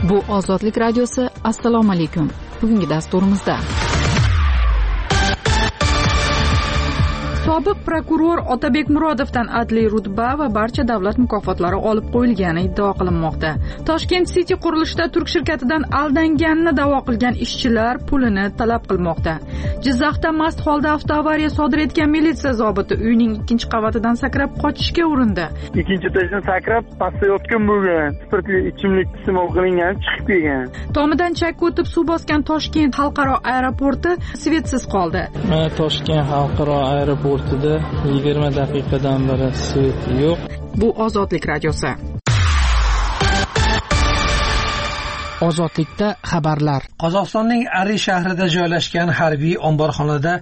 Bu Ozodlik radiosi. Assalomu alaykum. Bugungi dasturimizda sobiq prokuror Otabek Murodovdan adliy rutba va barcha davlat mukofotlari olib qo'yilgani iddao qilinmoqda. Toshkent City qurilishida Turk shirkatidan aldanganini da'vo qilgan ishchilar pulini talab qilmoqda. Jizzaxda mast holda avtoavariya sodir etgan militsiya zobiti uyning 2-qavatidan sakrab qochishga urindi. 2-etajdan sakrab pastda yotgan bo'lgan. Spirtli ichimlik iste'mol qilingan, chiqib kelgan. Tomidan chakka o'tib suv bosgan Toshkent xalqaro aeroporti svetsiz qoldi. Toshkent xalqaro aeroportida 20 daqiqadan beri svet yo'q. Bu Ozodlik radiosi. Ozodlikda xabarlar. Qozog'istonning Ari shahrida joylashgan harbiy omborxonada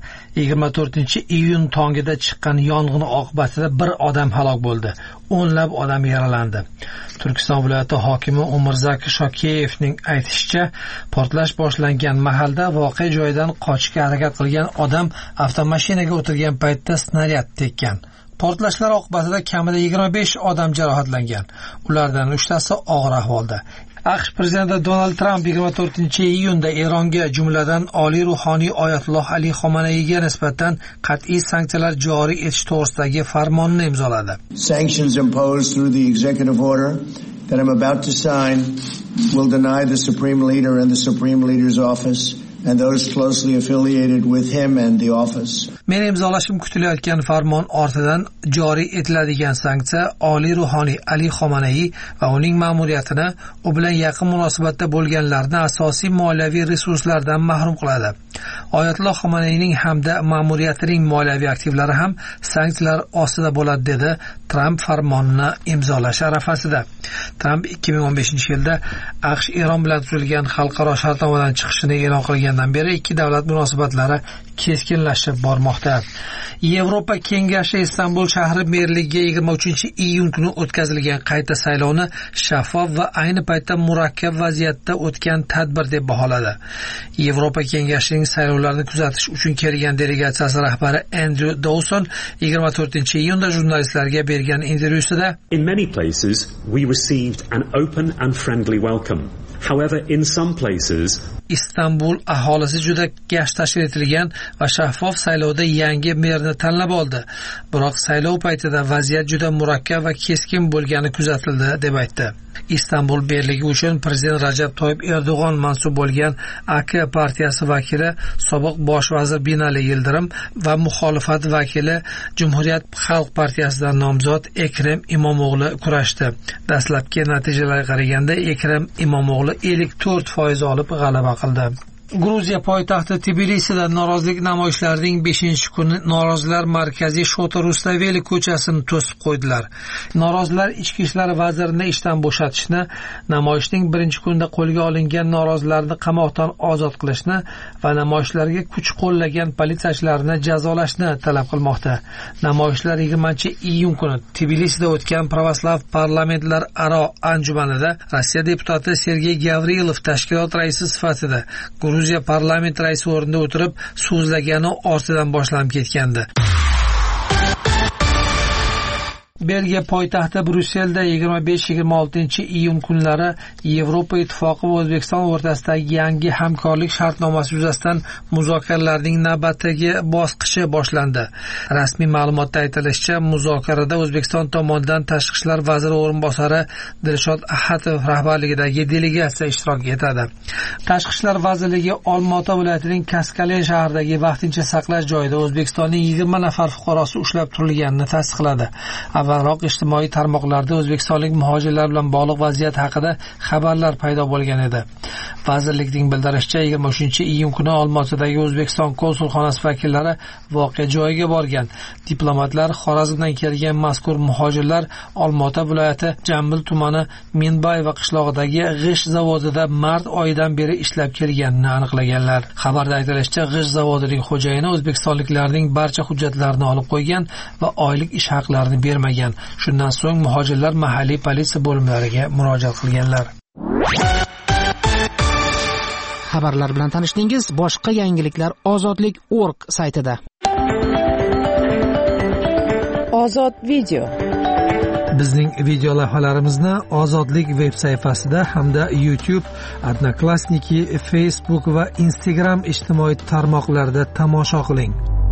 24-iyun tongida chiqqan yong'in oqibatida bir odam halok bo'ldi. O'nlab odam yaralandi. Turkiston viloyati hokimi Umirzaki Shokeyevning aytishicha, portlash boshlangan mahalda voqea joyidan qochishga harakat qilgan odam avtomashinaga o'tirgan paytda snaryad tekkan. Portlashlar oqibatida kamida 25 odam jarohatlangan. Ulardan 3tasi og'ir ahvolda. AQSh prezidenti Donald Tramp 24-iyunda Eronga, jumladan oliy ruhoniy Oyatulloh Ali Xomanayga nisbatan qat'iy sanksiyalar joriy etish to'g'risidagi farmonni imzoladi. Sanctions imposed through the executive order that I'm about to sign will deny the Supreme Leader and the Supreme Leader's office and those closely affiliated with him and the office. Men imzolashim kutilayotgan farmon ortidan joriy etiladigan sanksiya oliy ruhoniy Ali Xomanay va uning ma'muriyatini, u bilan yaqin munosabatda bo'lganlarni asosiy moliyaviy resurslardan mahrum qiladi. Oyatulloh Xomanayning hamda ma'muriyatining moliyaviy aktivlari ham sanksiyalar ostida bo'ladi, dedi Tramp farmonni imzolash arafasida. Tramp 2015-yilda AQSh Eron bilan tuzilgan xalqaro shartnomadan chiqishini e'lon qilgandan beri ikki davlat munosabatlari keskinlashib bormoqda. Yevropa Kengashi Istanbul shahri merligiga 23-iyun kuni o'tkazilgan qayta saylovni shaffof va ayni paytda murakkab vaziyatda o'tgan tadbir deb baholadi. Yevropa Kengashining saylovlarni kuzatish uchun kelgan delegatsiyasi rahbari Andrew Dawson 24-iyunda jurnalistlarga bergan intervyusida, In many places we received an open and friendly welcome. However, in some places Istanbul aholisi juda yaxshi tashkil etilgan va shaffof saylovda yangi merni tanlab oldi. Biroq saylov paytida vaziyat juda murakkab va keskin bo'lgani kuzatildi, deb aytdi. Istanbul berligi uchun prezident Rajab Toyyib Erdo'g'on mansub bo'lgan AK partiyasi vakili sobiq bosh vazir Binali Yildirim va muxolifat vakili Cumhuriyet Xalq partiyasidan nomzod Ekrem Imomoğlu kurashdi. Dastlabki natijalarga qaraganda Ekrem Imomoğlu 54% olib g'alaba qildi. Gruziya poytaxti Tbilisida norozilik namoyishlarining 5-kuni norozilar markaziy Shota Rustaveli ko'chasini to'sib qo'ydilar. Norozilar ichki ishlar vazirini ishdan bo'shatishni, namoyishning 1-kunida qo'lga olingan norozilarni qamoqdan ozod qilishni va namoyishlarga kuch qo'llagan politsiyachilarni jazolashni talab qilmoqda. Namoyishlar 20-iyun kuni Tbilisida o'tgan Pravoslav parlamentlar aro anjumanida Rossiya deputati Sergey Gavrilov tashkilot raisi sifatida Gruziya parlament raisi o'rnida o'tirib so'zlagani ortidan boshlanib ketgandi. Belgiya poytaxti Brusselda 25-26 kunlari Yevropa Ittifoqi va O'zbekiston o'rtasidagi yangi hamkorlik shartnomasi yuzasidan muzokaralarning navbatdagi bosqichi boshlandi. Rasmiy ma'lumotda aytilishicha, muzokarada O'zbekiston tomonidan Tashqi ishlar vaziri o'rinbosari Dilshod Ahatov rahbarligidagi delegatsiya ishtirok etadi. Tashqi ishlar vazirligi Olmaota viloyatining Kaskalen shahridagi vaqtincha saqlash joyida O'zbekistonning 20 nafar fuqarosi ushlab turilganini tasdiqladi. Avvalroq ijtimoiy tarmoqlarda o'zbekistonlik muhojirlar bilan bog'liq vaziyat haqida xabarlar paydo bo'lgan edi. Vazirlikning bildirishicha, 23-iyun kuni Olmaotadagi O'zbekiston konsulxonasi vakillari voqea joyiga borgan. Diplomatlar Xorazmdan kelgan mazkur muhojirlar Olmaota viloyati Jambil tumani Minbayeva qishlog'idagi g'isht zavodida mart oyidan beri ishlab kelganini aniqlaganlar. Xabarda aytilishicha, g'isht zavodining xo'jayini o'zbekistonliklarning barcha hujjatlarini olib qo'ygan va oylik ish haqlarini bermagan. Shundan so'ng muhojirlar mahalliy politsiya bo'limlariga murojaat qilganlar. Xabarlar bilan tanishdingiz. Boshqa yangiliklar ozodlik.org saytida. Ozod video. Bizning video lavhalarimizni Ozodlik veb sayfasida hamda YouTube, Odnoklassniki, Facebook va Instagram ijtimoiy tarmoqlarida tomosha qiling.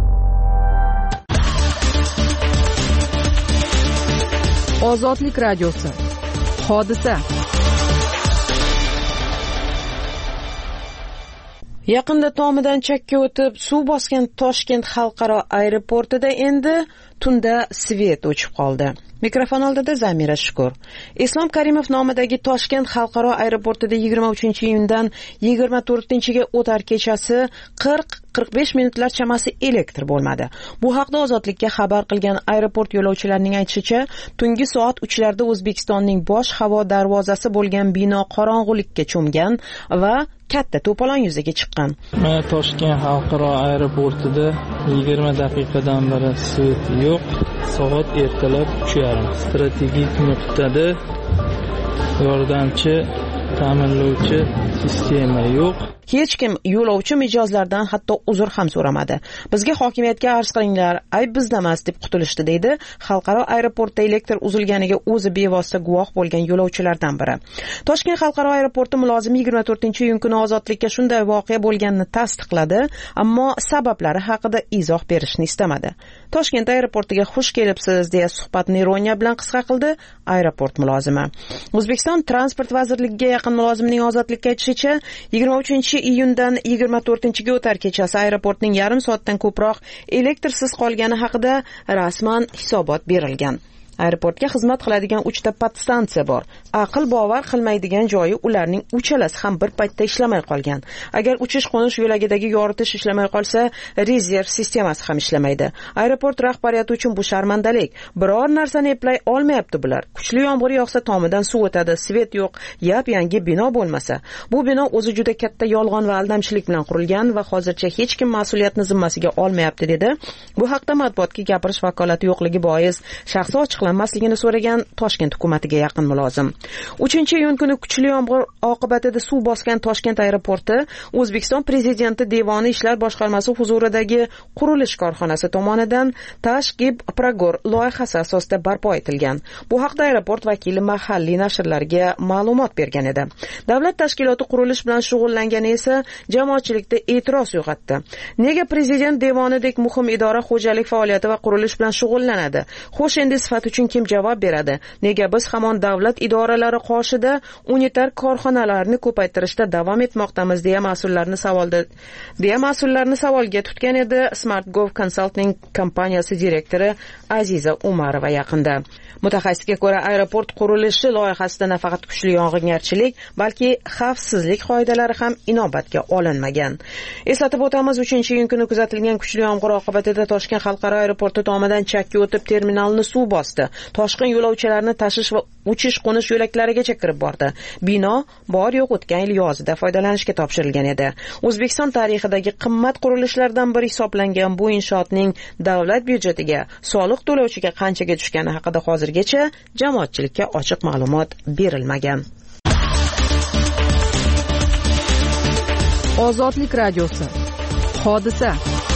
Ozodlik radiosi. Hodisa. Yaqinda tomidan chakka o'tib, suv bosgan Toshkent xalqaro aeroportida endi tunda svet o'chib qoldi. Mikrofon oldida Zamira Shukur. Islom Karimov nomidagi Toshkent xalqaro aeroportida 23-iyundan 24-ga o'tar kechasi 40-45 minutlar chamasi elektr bo'lmadi. Bu haqda Ozodlikka xabar qilgan aeroport yo'lovchilarining aytishicha, tungi soat 3larda O'zbekistonning bosh havo darvozasi bo'lgan bino qorong'ulikka cho'mgan va katta to'polon yuzaga chiqqan. Toshkent xalqaro aeroportida 20 daqiqadan beri svet yo'q. Soat ertalab 3:30. Strategik nuqtada yordamchi ta'minlovchi sistema yo'q. Hech kim yo'lovchi mijozlardan hatto uzr ham so'ramadi. Bizga hokimiyatga arz qilinglar, ayb bizda emas deb qutulishdi, deydi xalqaro aeroportda elektr uzilganiga o'zi bevosita guvoh bo'lgan yo'lovchilardan biri. Toshkent xalqaro aeroporti mulozimi 24-iyun kuni Ozodlikka shunday voqea bo'lganini tasdiqladi, ammo sabablari haqida izoh berishni istamadi. Toshkent aeroportiga xush kelibsiz deya suhbatni ironiya bilan qisqa qildi aeroport mulozimi. O'zbekiston transport vazirligiga yaqin mulozimning Ozodlikka aytishicha, 23-iyundan 24-ga o'tar kechasi aeroportning yarim soatdan ko'proq elektrsiz qolgani haqida rasman hisobot berilgan. Aeroportga xizmat qiladigan 3 ta podstansiya bor. Aql bovar qilmaydigan joyi ularning uchalasi ham bir paytda ishlamay qolgan. Agar uchish-qo'nish yo'lagidagi yoritish ishlamay qolsa, rezerv sistemasi ham ishlamaydi. Aeroport rahbariyati uchun bu sharmandalik. Biror narsani eplay olmayapti bular. Kuchli yomg'ir yog'sa tomidan suv o'tadi, svet yo'q, yap-yangi bino bo'lmasa. Bu bino o'zi juda katta yolg'on va aldamchilik bilan qurilgan va hozircha hech kim mas'uliyatni zimmasiga olmayapti, dedi. Bu haqda matbuotga gapirish vakolati yo'qligi bois shaxsi ochiqlanmasligini so'ragan Toshkent hukumatiga yaqin mulozim. 3-iyun kuni kuchli yomg'ir oqibatida suv bosgan Toshkent aeroporti O'zbekiston Prezidenti Devoni ishlar boshqarmasi huzuridagi qurilish korxonasi tomonidan Tashqib Pragor loyihasi asosida barpo etilgan. Bu haqda aeroport vakili mahalliy nashrlarga ma'lumot bergan edi. Davlat tashkiloti qurilish bilan shug'ullangani esa jamoatchilikda e'tiroz uyg'otdi. Nega Prezident Devonidek muhim idora xo'jalik faoliyati va qurilish bilan shug'ullanadi? Xo'sh, endi sifat uchun kim javob beradi? Nega biz hamon davlat idoralari qoshida unitar korxonalarni ko'paytirishda davom etmoqdamiz deya mas'ullarni savolga tutgan edi Smart Gov Consulting kompaniyasi direktori Aziza Umarova yaqinda. Mutaxassisga ko'ra, aeroport qurilishi loyihasida nafaqat kuchli yog'ingarchilik, balki xavfsizlik qoidalari ham inobatga olinmagan. Eslatib o'tamiz, 3-iyun kuni kuzatilgan kuchli yomg'ir oqibatida Toshkent xalqaro aeroporti tomidan chakka o'tib terminalni suv bosdi. Toshqin yo'lovchilarni tashish va uchish-qo'nish yo'laklarigacha kirib bordi. Bino bor yo'q o'tgan yil yozida foydalanishga topshirilgan edi. O'zbekiston tarixidagi qimmat qurilishlardan biri hisoblangan bu inshootning davlat byudjetiga, soliq to'lovchiga qanchaga tushgani haqida hozirgacha jamoatchilikka ochiq ma'lumot berilmagan. Ozodlik radiosi. Hodisa.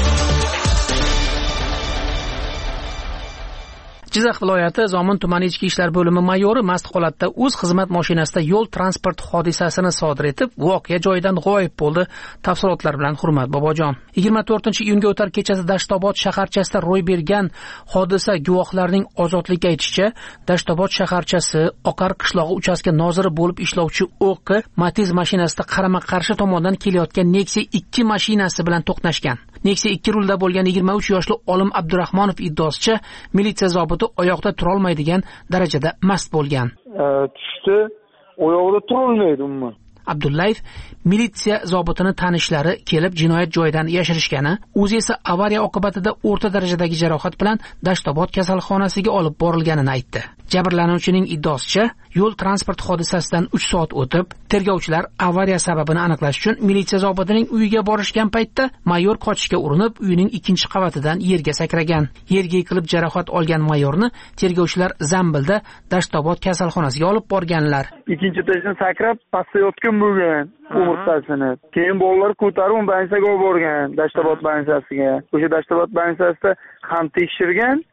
Jizzax viloyati Zomin tumani ichki ishlar bo'limi mayori mast holatda o'z xizmat mashinasida yo'l transport hodisasini sodir etib, voqea joyidan g'oyib bo'ldi. Tafsilotlar bilan Hurmat Bobojon. 24-iyunga o'tar kechasi Dashtobod shaharchasida ro'y bergan hodisa guvohlarining Ozodlikka aytishicha, Dashtobod shaharchasi Oqar qishlog'i uchastka noziri bo'lib ishlovchi OQ Matiz mashinasida qarama-qarshi tomondan kelayotgan Nexia 2 mashinasi bilan to'qnashgan. Nexia 2 rulda bo'lgan 23 yoshli Olim Abdurahmonov iddaosicha, militsiya zobiti oyoqda turolmaydigan darajada mast bo'lgan. Tushdi, oyog'ida turolmaydi umuman. Abdullayev militsiya zobitini tanishlari kelib jinoyat joyidan yashirishgani, o'zi esa avariya oqibatida o'rta darajadagi jarohat bilan Dashtobod kasalxonasiga olib borilganini aytdi. Jabrlanuvchining iddaosicha, yo'l transport hodisasidan 3 soat o'tib, tergovchilar avariya sababini aniqlash uchun militsiya zobitining uyiga borishgan paytda mayor qochishga urinib, uyining 2-qavatidan yerga sakragan. Yerga yiqilib jarohat olgan mayorni tergovchilar zambilda Dashtobod kasalxonasiga olib borganlar. 2-etажdan sakrab, pastga yotgan bo'lgan umurtqasini. Keyin bolalar ko'tarib bansaga olib borgan, Dashtobod bansasiga. O'sha Dashtobod bansasida ham tekshirgan,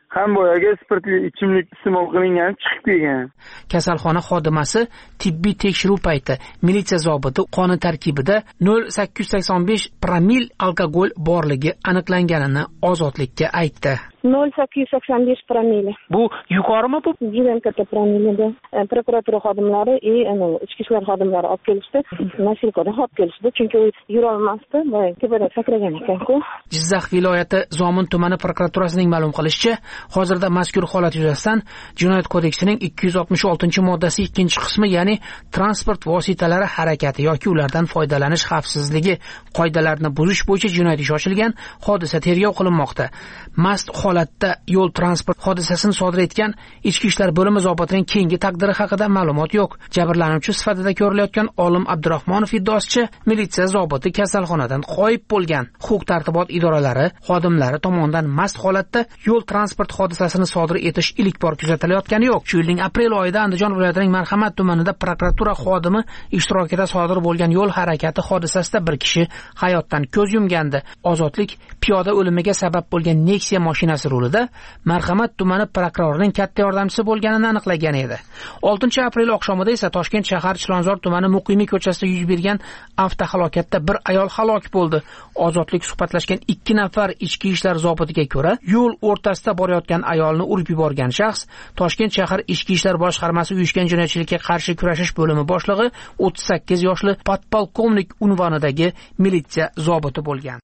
ham boyaga spirtli ichimlik iste'mol qilingan chiqib kelgan. Kasalxona xodimasi tibbiy tekshiruv payti militsiya zobiti qoni tarkibida 0,885 promil alkogol borligi aniqlanganini Ozodlikka aytdi. 0,885 promil. Bu yuqorimi bu? Juda katta promil edi. Prokuratura xodimlari ichki ishlar xodimlari olib kelishdi. Nasilkodan olib kelishdi, chunki u yura olmasdi, tepadan sakragan ekan-ku. Jizzax viloyati Zomin tumani prokuraturasining ma'lum qilishicha, hozirda mazkur holat yuzasidan Jinoyat kodeksining 266-moddasi 2-qismi, ya'ni transport vositalari harakati yoki ulardan foydalanish xavfsizligi qoidalarini buzish bo'yicha jinoyat ishi ochilgan. Hodisa tergov qilinmoqda. Mast holatda yo'l transport hodisasini sodir etgan ichki ishlar bo'limi zobitining keyingi taqdiri haqida ma'lumot yo'q. Jabrlanuvchi sifatida ko'rilayotgan Olim Abdurahmonov iddaosicha, militsiya zobiti kasalxonadan g'oyib bo'lgan. Huquq-tartibot idoralari xodimlari tomonidan mast holatda yo'l transport hodisasini sodir etish ilk bor kuzatilayotgani yo'q. Shu yilning aprel oyida Andijon viloyatining Marhamat tumanida prokuratura xodimi ishtirokida sodir bo'lgan yo'l harakati hodisasida bir kishi hayotdan ko'z yumgandi. Ozodlik piyoda o'limiga sabab bo'lgan Nexia mashinasi rulida Marhamat tumani prokurorining katta yordamchisi bo'lganini aniqlagan edi. 6-aprel oqshomida esa Toshkent shahar Chilonzor tumani Muqimiy ko'chasida yuz bergan avtohalokatda bir ayol halok bo'ldi. Ozodlik suhbatlashgan 2 nafar ichki ishlar zobitiga ko'ra, yo'l o'rtasida borayotgan ayolni urib yuborgan shaxs Toshkent shahar ichki ishlar boshqarmasi uyushgan jinoyatchilikka qarshi kurashish bo'limi boshlig'i 38 yoshli podpolkovnik unvonidagi militsiya zobiti bo'lgan.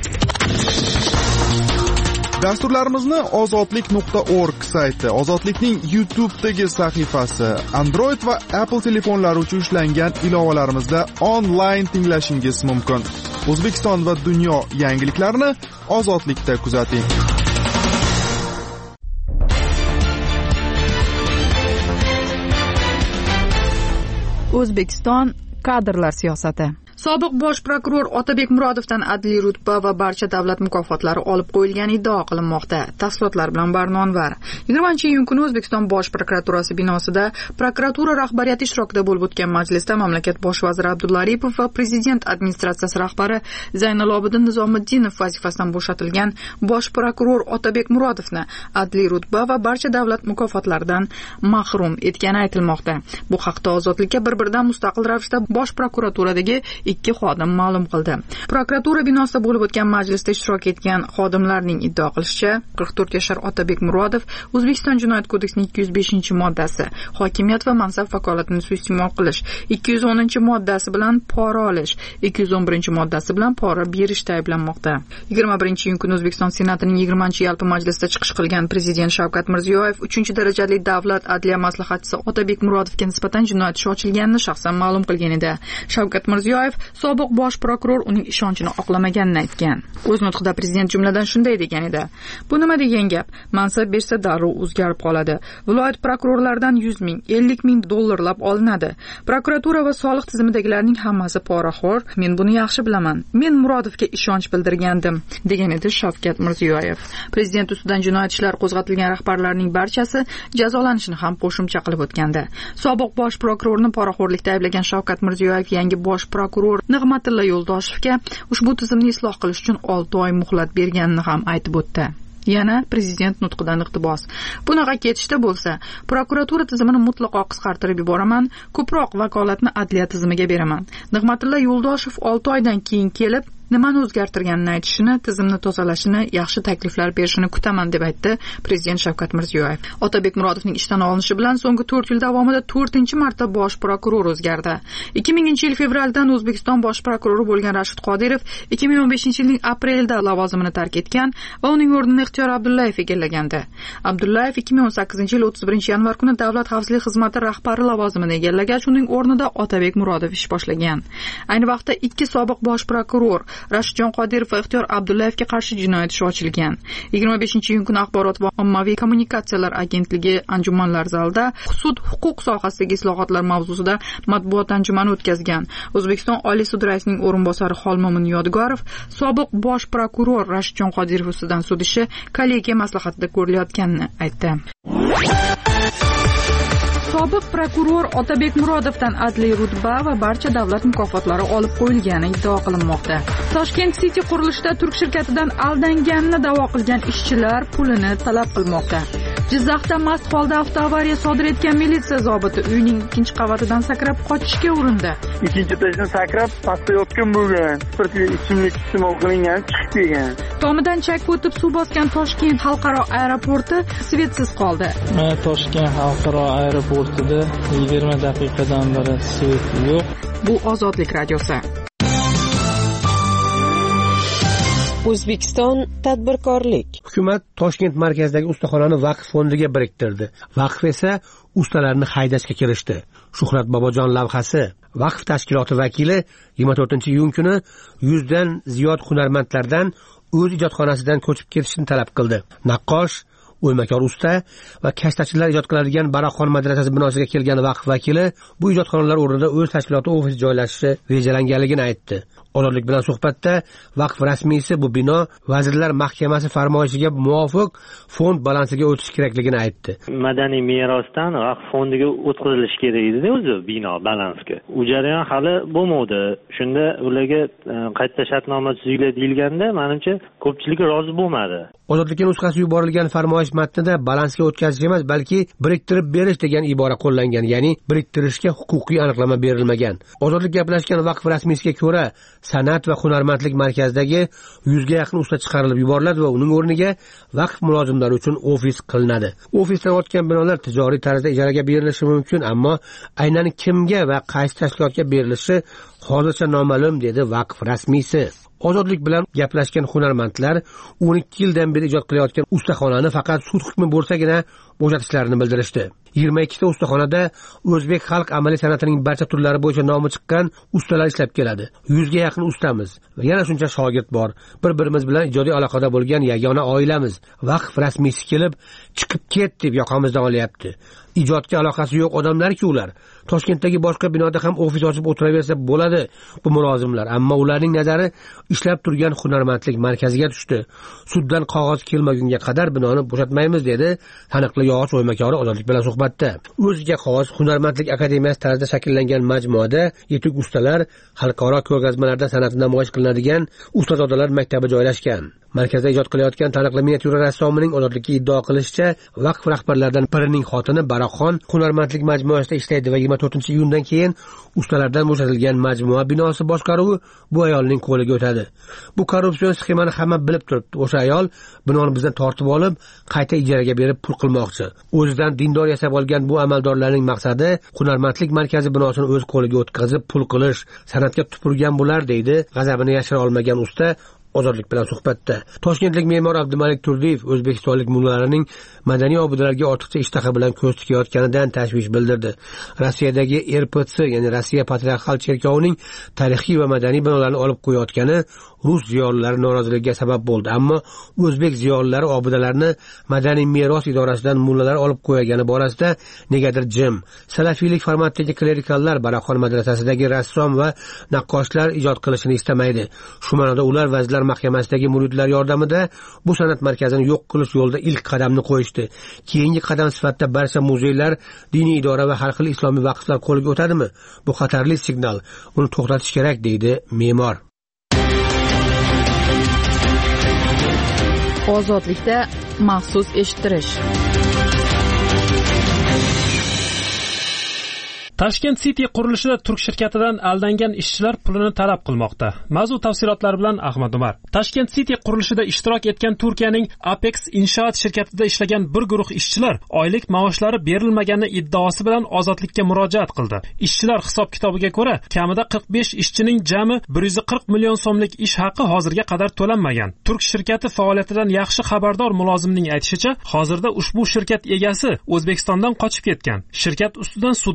Dasturlarimizni ozodlik.org sayti, Ozodlikning YouTube'dagi sahifasi, Android va Apple telefonlari uchun ishlangan ilovalarimizda onlayn tinglashingiz mumkin. O'zbekiston va dunyo yangiliklarini Ozodlikda kuzating. O'zbekiston kadrlar siyosati. Sobiq bosh prokuror Otabek Murodovdan adliy rutba va barcha davlat mukofotlari olib qo'yilgani iddao qilinmoqda. Tafsilotlar bilan Barnonvar. 20-iyun kuni O'zbekiston bosh prokuraturasi binosida prokuratura rahbariyati ishtirokida bo'lib o'tgan majlisda mamlakat bosh vaziri Abdulla Aripov va prezident administratsiyasi rahbari Zaynalobiddin Nizomiddinov vazifasidan bo'shatilgan bosh prokuror Otabek Murodovni adliy rutba va barcha davlat mukofotlaridan mahrum etgani aytilmoqda. Bu haqda Ozodlikka bir-biridan mustaqil ravishda bosh prokuraturadagi 2 xodim ma'lum qildi. Prokuratura binosida bo'lib o'tgan majlisda ishtirok etgan xodimlarning iddao qilishicha, 44 yashar Otabek Murodov O'zbekiston Jinoyat kodeksining 205-moddasi hokimiyat va mansab vakolatini suiiste'mol qilish, 210-moddasi bilan pora olish, 211-moddasi bilan pora berishda ayblanmoqda. 21-iyun kuni O'zbekiston Senatining 20-yalpi majlisida chiqish qilgan prezident Shavkat Mirziyoyev 3-darajali davlat adliya maslahatchisi Otabek Murodovga nisbatan jinoyat ishi ochilganini shaxsan ma'lum qilgan edi. Shavkat Mirziyoyev sobiq bosh prokuror uning ishonchini oqlamaganini aytgan. O'z nutqida prezident jumladan shunday degan edi: "Bu nima degan gap? Mansab bersa darrov o'zgarib qoladi. Viloyat prokurorlaridan 100 ming, 50 ming dollarlab olinadi. Prokuratura va soliq tizimidagilarning hammasi poraxo'r. Men buni yaxshi bilaman. Men Murodovga ishonch bildirgandim", degan edi Shavkat Mirziyoyev. Prezident ustidan jinoyat ishlari qo'zg'atilgan rahbarlarning barchasi jazolanishini ham qo'shimcha qilib o'tgandi. Sobiq bosh prokurorni poraxo'rlikda ayblagan Shavkat Mirziyoyev yangi bosh prokuror Nig'matilla Yo'ldoshevga ushbu tizimni isloh qilish uchun 6 oy muhlat berganini ham aytib o'tdi. Yana prezident nutqidan iqtibos: "Bunaqa ketishda bo'lsa, prokuratura tizimini mutlaqo qisqartirib yuboraman, ko'proq vakolatni adliya tizimiga beraman. Nig'matilla Yo'ldoshev 6 oydan keyin kelib nimani o'zgartirganini aytishini, tizimni tozalashini, yaxshi takliflar berishini kutaman", deb aytdi prezident Shavkat Mirziyoyev. Otabek Murodovning ishdan olinishi bilan so'nggi 4 yil davomida 4-marta bosh prokuror o'zgardi. 2000-yil fevraldan O'zbekiston bosh prokurori bo'lgan Rashid Qodirov 2015-yilning aprelida lavozimini tark etgan va uning o'rnini Ixtiyor Abdullayev egallagandi. Abdullayev 2018-yil 31-yanvar kuni Davlat xavfsizlik xizmati rahbari lavozimini egallagach, uning o'rnida Otabek Murodov ish boshlagan. Ayni vaqtda 2 sobiq bosh prokuror Rashidjon Qodirov va Ixtiyor Abdullayevga qarshi jinoyat ishi ochilgan. 25-iyun kuni Axborot va ommaviy kommunikatsiyalar agentligi anjumanlar zalida sud huquq sohasidagi islohotlar mavzusida matbuot anjumani o'tkazgan. O'zbekiston Oliy sud raisining o'rinbosari Xolmomin Yodgorov sobiq bosh prokuror Rashidjon Qodirov ustidan sud ishi kollegiya maslahatida ko'rilayotganini aytdi. Sobiq prokuror Otabek Murodovdan adliy rutba va barcha davlat mukofotlari olib qo'yilgani iddao qilinmoqda. Toshkent City qurilishida turk shirkatidan aldanganini da'vo qilgan ishchilar pulini talab qilmoqda. Jizzaxda mast holda avtoavariya sodir etgan militsiya zobiti uyning ikkinchi qavatidan sakrab qochishga urindi. Ikkinchi etajdan sakrab pastga yotgan bo'lgan. Spirtli ichimlik iste'mol qilingan, chiqib kelgan. Tomidan chakka o'tib suv bosgan Toshkent xalqaro aeroporti svetsiz qoldi. Toshkent xalqaro aeroportida 20 daqiqadan beri svet yo'q. Bu Ozodlik radiosi. O'zbekiston tadbirkorlik. Hukumat Toshkent markazidagi ustaxonani vaqf fondiga biriktirdi. Vaqf esa ustalarni haydashga kirishdi. Shuhrat Bobojon lavhasi. Vaqf tashkiloti vakili 24-iyun kuni 100 dan ziyod hunarmandlardan o'z ijodxonasidan ko'chib ketishni talab qildi. Naqqosh, o'ymakor usta va kashtachilar ijod qiladigan Baroqxon madrasasi binosiga kelgan vaqf vakili bu ijodxonalar o'rnida o'z tashkiloti ofisi joylashishi rejalanganligini aytdi. Ozodlik bilan suhbatda vaqf rasmiysi bu bino Vazirlar Mahkamasi farmoyishiga muvofiq fond balansiga o'tishi kerakligini aytdi. Madaniy merosdan vaqf fondiga o'tkazilishi kerak edi o'zi bino balansga. U jarayon hali bo'lmadi. Shunda ularga qayta shartnoma tuzinglar deyilganda, menimcha ko'pchilik rozi bo'lmadi. Ozodlikka nusxasi yuborilgan farmoyish matnida balansga o'tkazish emas, balki biriktirib berish degan ibora qo'llangan, ya'ni biriktirishga huquqiy aniqlama berilmagan. Ozodlik gaplashgan vaqf rasmiysiga ko'ra, san'at va hunarmandlik markazidagi 100 ga yaqin usta chiqarilib yuboriladi va uning o'rniga vaqf mulozimlari uchun ofis qilinadi. Ofisdan o'tgan binolar tijoriy tarzda ijaraga berilishi mumkin, ammo aynan kimga va qaysi tashkilotga berilishi hozircha noma'lum, dedi vaqf rasmiysi. Ozodlik bilan gaplashgan hunarmandlar 12 yildan beri ijod qilayotgan ustaxonani faqat sud hukmi bo'lsagina bo'shatishlarini bildirishdi. 22 ta ustaxonada o'zbek xalq amaliy san'atining barcha turlari bo'yicha nomi chiqqan ustalar ishlab keladi. 100 ga yaqin ustamiz va yana shuncha shogird bor. Bir-birimiz bilan ijodiy aloqada bo'lgan yagona oilamiz. Vaqf rasmiysi kelib, chiqib ket deb yoqamizdan olyapti. Ijodga aloqasi yo'q odamlar-ku ular. Toshkentdagi boshqa binoda ham ofis ochib o'tiraversa bo'ladi bu mulozimlar, ammo ularning nazari ishlab turgan hunarmandlik markaziga tushdi. Suddan qog'oz kelmagunga qadar binoni bo'shatmaymiz, dedi taniqli yog'och o'ymakori Ozodlik bilan suhbatda. O'ziga xos hunarmandlik akademiyasi tarzida shakllangan majmuada yetuk ustalar, xalqaro ko'rgazmalarda san'ati namoyish qilinadigan ustazodalar maktabi joylashgan. Markazda ijod qilayotgan taniqli miniatyura rassomining Ozodlikka iddao qilishicha, vaqf rahbarlaridan birining xotini Baroqxon hunarmandlik majmuasida ishlaydi va 24-iyundan keyin ustalardan bo'shatilgan majmua binosi boshqaruvi bu ayolning qo'liga o'tadi. Bu korrupsion sxemani hamma bilib turibdi. O'sha ayol binoni bizdan tortib olib, qayta ijaraga berib pul qilmoqchi. O'zidan dindor yasab olgan bu amaldorlarning maqsadi hunarmandlik markazi binosini o'z qo'liga o'tkazib pul qilish, san'atga tupurgan bo'lar, deydi g'azabini yashira olmagan usta Ozodlik bilan suhbatda. Toshkentlik me'mor Abdumalik Turdiyev o'zbekistonlik mullarining madaniy obidalarga ortiqcha ishtaha bilan ko'z tikayotganidan tashvish bildirdi. Rossiyadagi RPC, ya'ni Rossiya patriarxal cherkovining tarixiy va madaniy binolarini olib qo'yayotgani rus ziyolilari noroziligiga sabab bo'ldi, ammo o'zbek ziyolilari obidalarni madaniy meros idorasidan mullalar olib qo'ygani borasida negadir jim. Salafiylik formatdagi klerikallar Baroqxon madrasasidagi rassom va naqqoshlar ijod qilishini istamaydi. Shu ma'noda ular Vazirlar Mahkamasidagi muridlar yordamida bu san'at markazini yo'q qilish yo'lida ilk qadamni qo'yishdi. Keyingi qadam sifatida barcha muzeylar, diniy idora va har xil islomiy vaqflar qo'liga o'tadimi? Bu xatarli signal. Uni to'xtatish kerak, deydi me'mor. Ozodlikda maxsus eshittirish. Toshkent City qurilishida turk shirkatidan aldangan ishchilar pulini talab qilmoqda. Mavzu tafsilotlari bilan Ahmad Umar. Toshkent City qurilishida ishtirok etgan Turkiyaning Apex inshoot shirkatida ishlagan bir guruh ishchilar oylik maoshlari berilmagani iddaosi bilan Ozodlikka murojaat qildi. Ishchilar hisob-kitobiga ko'ra, kamida 45 ishchining jami 140 million so'mlik ish haqi hozirga qadar to'lanmagan. Turk shirkati faoliyatidan yaxshi xabardor mulozimning aytishicha, hozirda ushbu shirkat egasi O'zbekistondan qochib ketgan. Shirkat ustidan sudga murojaat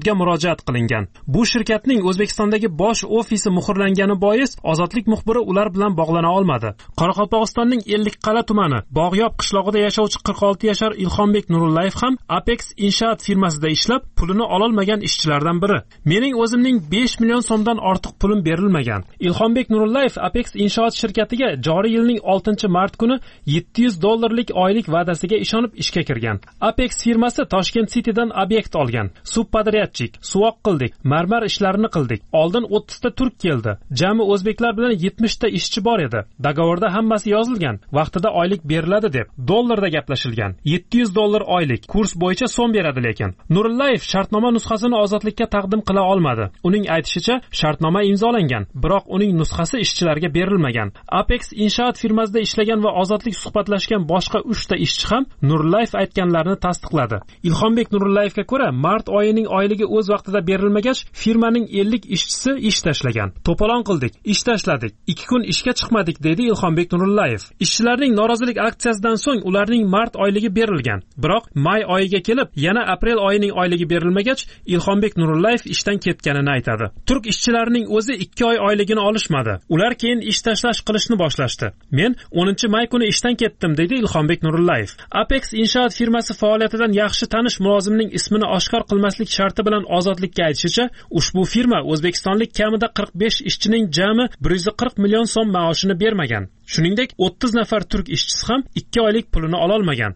murojaat qilingan. Bu shirkatning O'zbekistondagi bosh ofisi muhrlangani bois Ozodlik muxbiri ular bilan bog'lana olmadi. Qoraqalpog'istonning Ellikqal'a tumani Bog'yob qishlog'ida yashovchi 46 yashar Ilhombek Nurullayev ham Apex inshoot firmasida ishlab, pulini ololmagan ishchilardan biri. Mening o'zimning 5 million so'mdan ortiq pulim berilmagan. Ilhombek Nurullayev Apex inshoot shirkatiga joriy yilning 6-mart kuni $700 oylik va'dasiga ishonib ishga kirgan. Apex firmasi Toshkent Citydan obyekt olgan. Subpodryadchik, suvoq qildik, marmar ishlarini qildik. Oldin 30 ta turk keldi. Jami o'zbeklar bilan 70 ta ishchi bor edi. Dogovorda hammasi yozilgan. Vaqtida oylik beriladi deb dollarda gaplashilgan. $700 oylik, kurs bo'yicha so'm beradi lekin. Nurullayev shartnoma nusxasini Ozodlikka taqdim qila olmadi. Uning aytishicha, shartnoma imzolangan, biroq uning nusxasi ishchilarga berilmagan. Apex inshoot firmasida ishlagan va Ozodlik suhbatlashgan boshqa 3 ta ishchi ham Nurullayev aytganlarini tasdiqladi. Ilhombek Nurullayevga ko'ra, mart oyining oyligi o'z vaqtida berilmagach, firmaning 50 ishchisi ish tashlagan. To'polon qildik, ish tashladik, 2 kun ishga chiqmadik, dedi Ilhombek Nurullayev. Ishchilarning norozilik aksiyasidan so'ng ularning mart oyligi berilgan. Biroq may oyiga kelib, yana aprel oyining oyligi berilmagach, Ilhombek Nurullayev ishdan ketganini aytadi. Turk ishchilarining o'zi 2 oy oyligini olishmadi. Ular keyin ish tashlash qilishni boshlashdi. Men 10-may kuni ishdan ketdim, dedi Ilhombek Nurullayev. Apex inshoot firmasi faoliyatidan yaxshi tanish mulozimning ismini oshkor qilmaslik sharti bilan Ozodlikka aytishicha, ushbu firma o'zbekistonlik kamida 45 ishchining jami 140 million so'm maoshini bermagan. Shuningdek, 30 nafar turk ishchisi ham 2 oylik pulini ololmagan.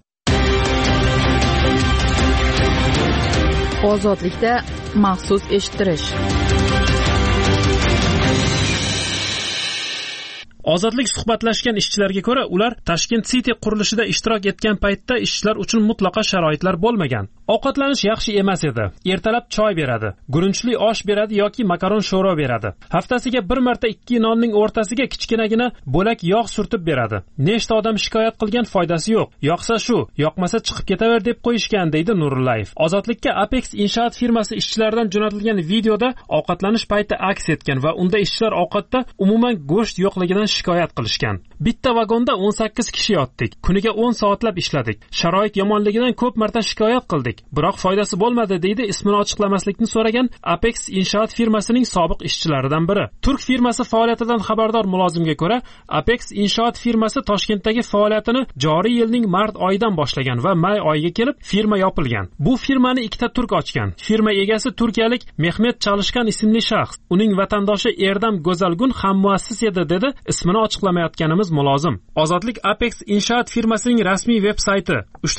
Ozodlikda maxsus eshittirish. Ozodlik suhbatlashgan ishchilarga ko'ra, ular Tashkent City qurilishida ishtirok etgan paytda ishchilar uchun mutlaqo sharoitlar bo'lmagan. Ovqatlanish yaxshi emas edi. Ertalab choy beradi, guruchli osh beradi yoki makaron sho'ro beradi. Haftasiga bir marta 2 nonning o'rtasiga kichkinagina bo'lak yog' surtib beradi. Nechta odam shikoyat qilgan, foydasi yo'q. Yoqsa shu, yoqmasa chiqib ketaver deb qo'yishgan, deydi Nurullayev. Ozodlikka Apex inshoot firmasi ishchilaridan jo'natilgan videoda ovqatlanish payti aks etgan va unda ishchilar ovqatda umuman go'sht yo'qligidan shikoyat qilishgan. Bitta vagonda 18 kishi yotdik. Kuniga 10 soatlab ishladik. Sharoit yomonligidan ko'p marta shikoyat qildik. Biroq foydasi bo'lmadi, deydi ismini ochiqlamaslikni so'ragan Apex inshoot firmasining sobiq ishchilaridan biri. Turk firmasi faoliyatidan xabardor mulozimga ko'ra, Apex inshoot firmasi Toshkentdagi faoliyatini joriy yilning mart oyidan boshlagan va may oyiga kelib firma yopilgan. Bu firmani 2 ta turk ochgan. Firma egasi turkiyalik Mehmet Chalishkan ismli shaxs. Uning vatandoshi Erdam Go'zalgun ham muassis edi, dedi ismini ochiqlamayotganimiz mulozim. Ozodlik Apex inshoot firmasining rasmiy veb-sayti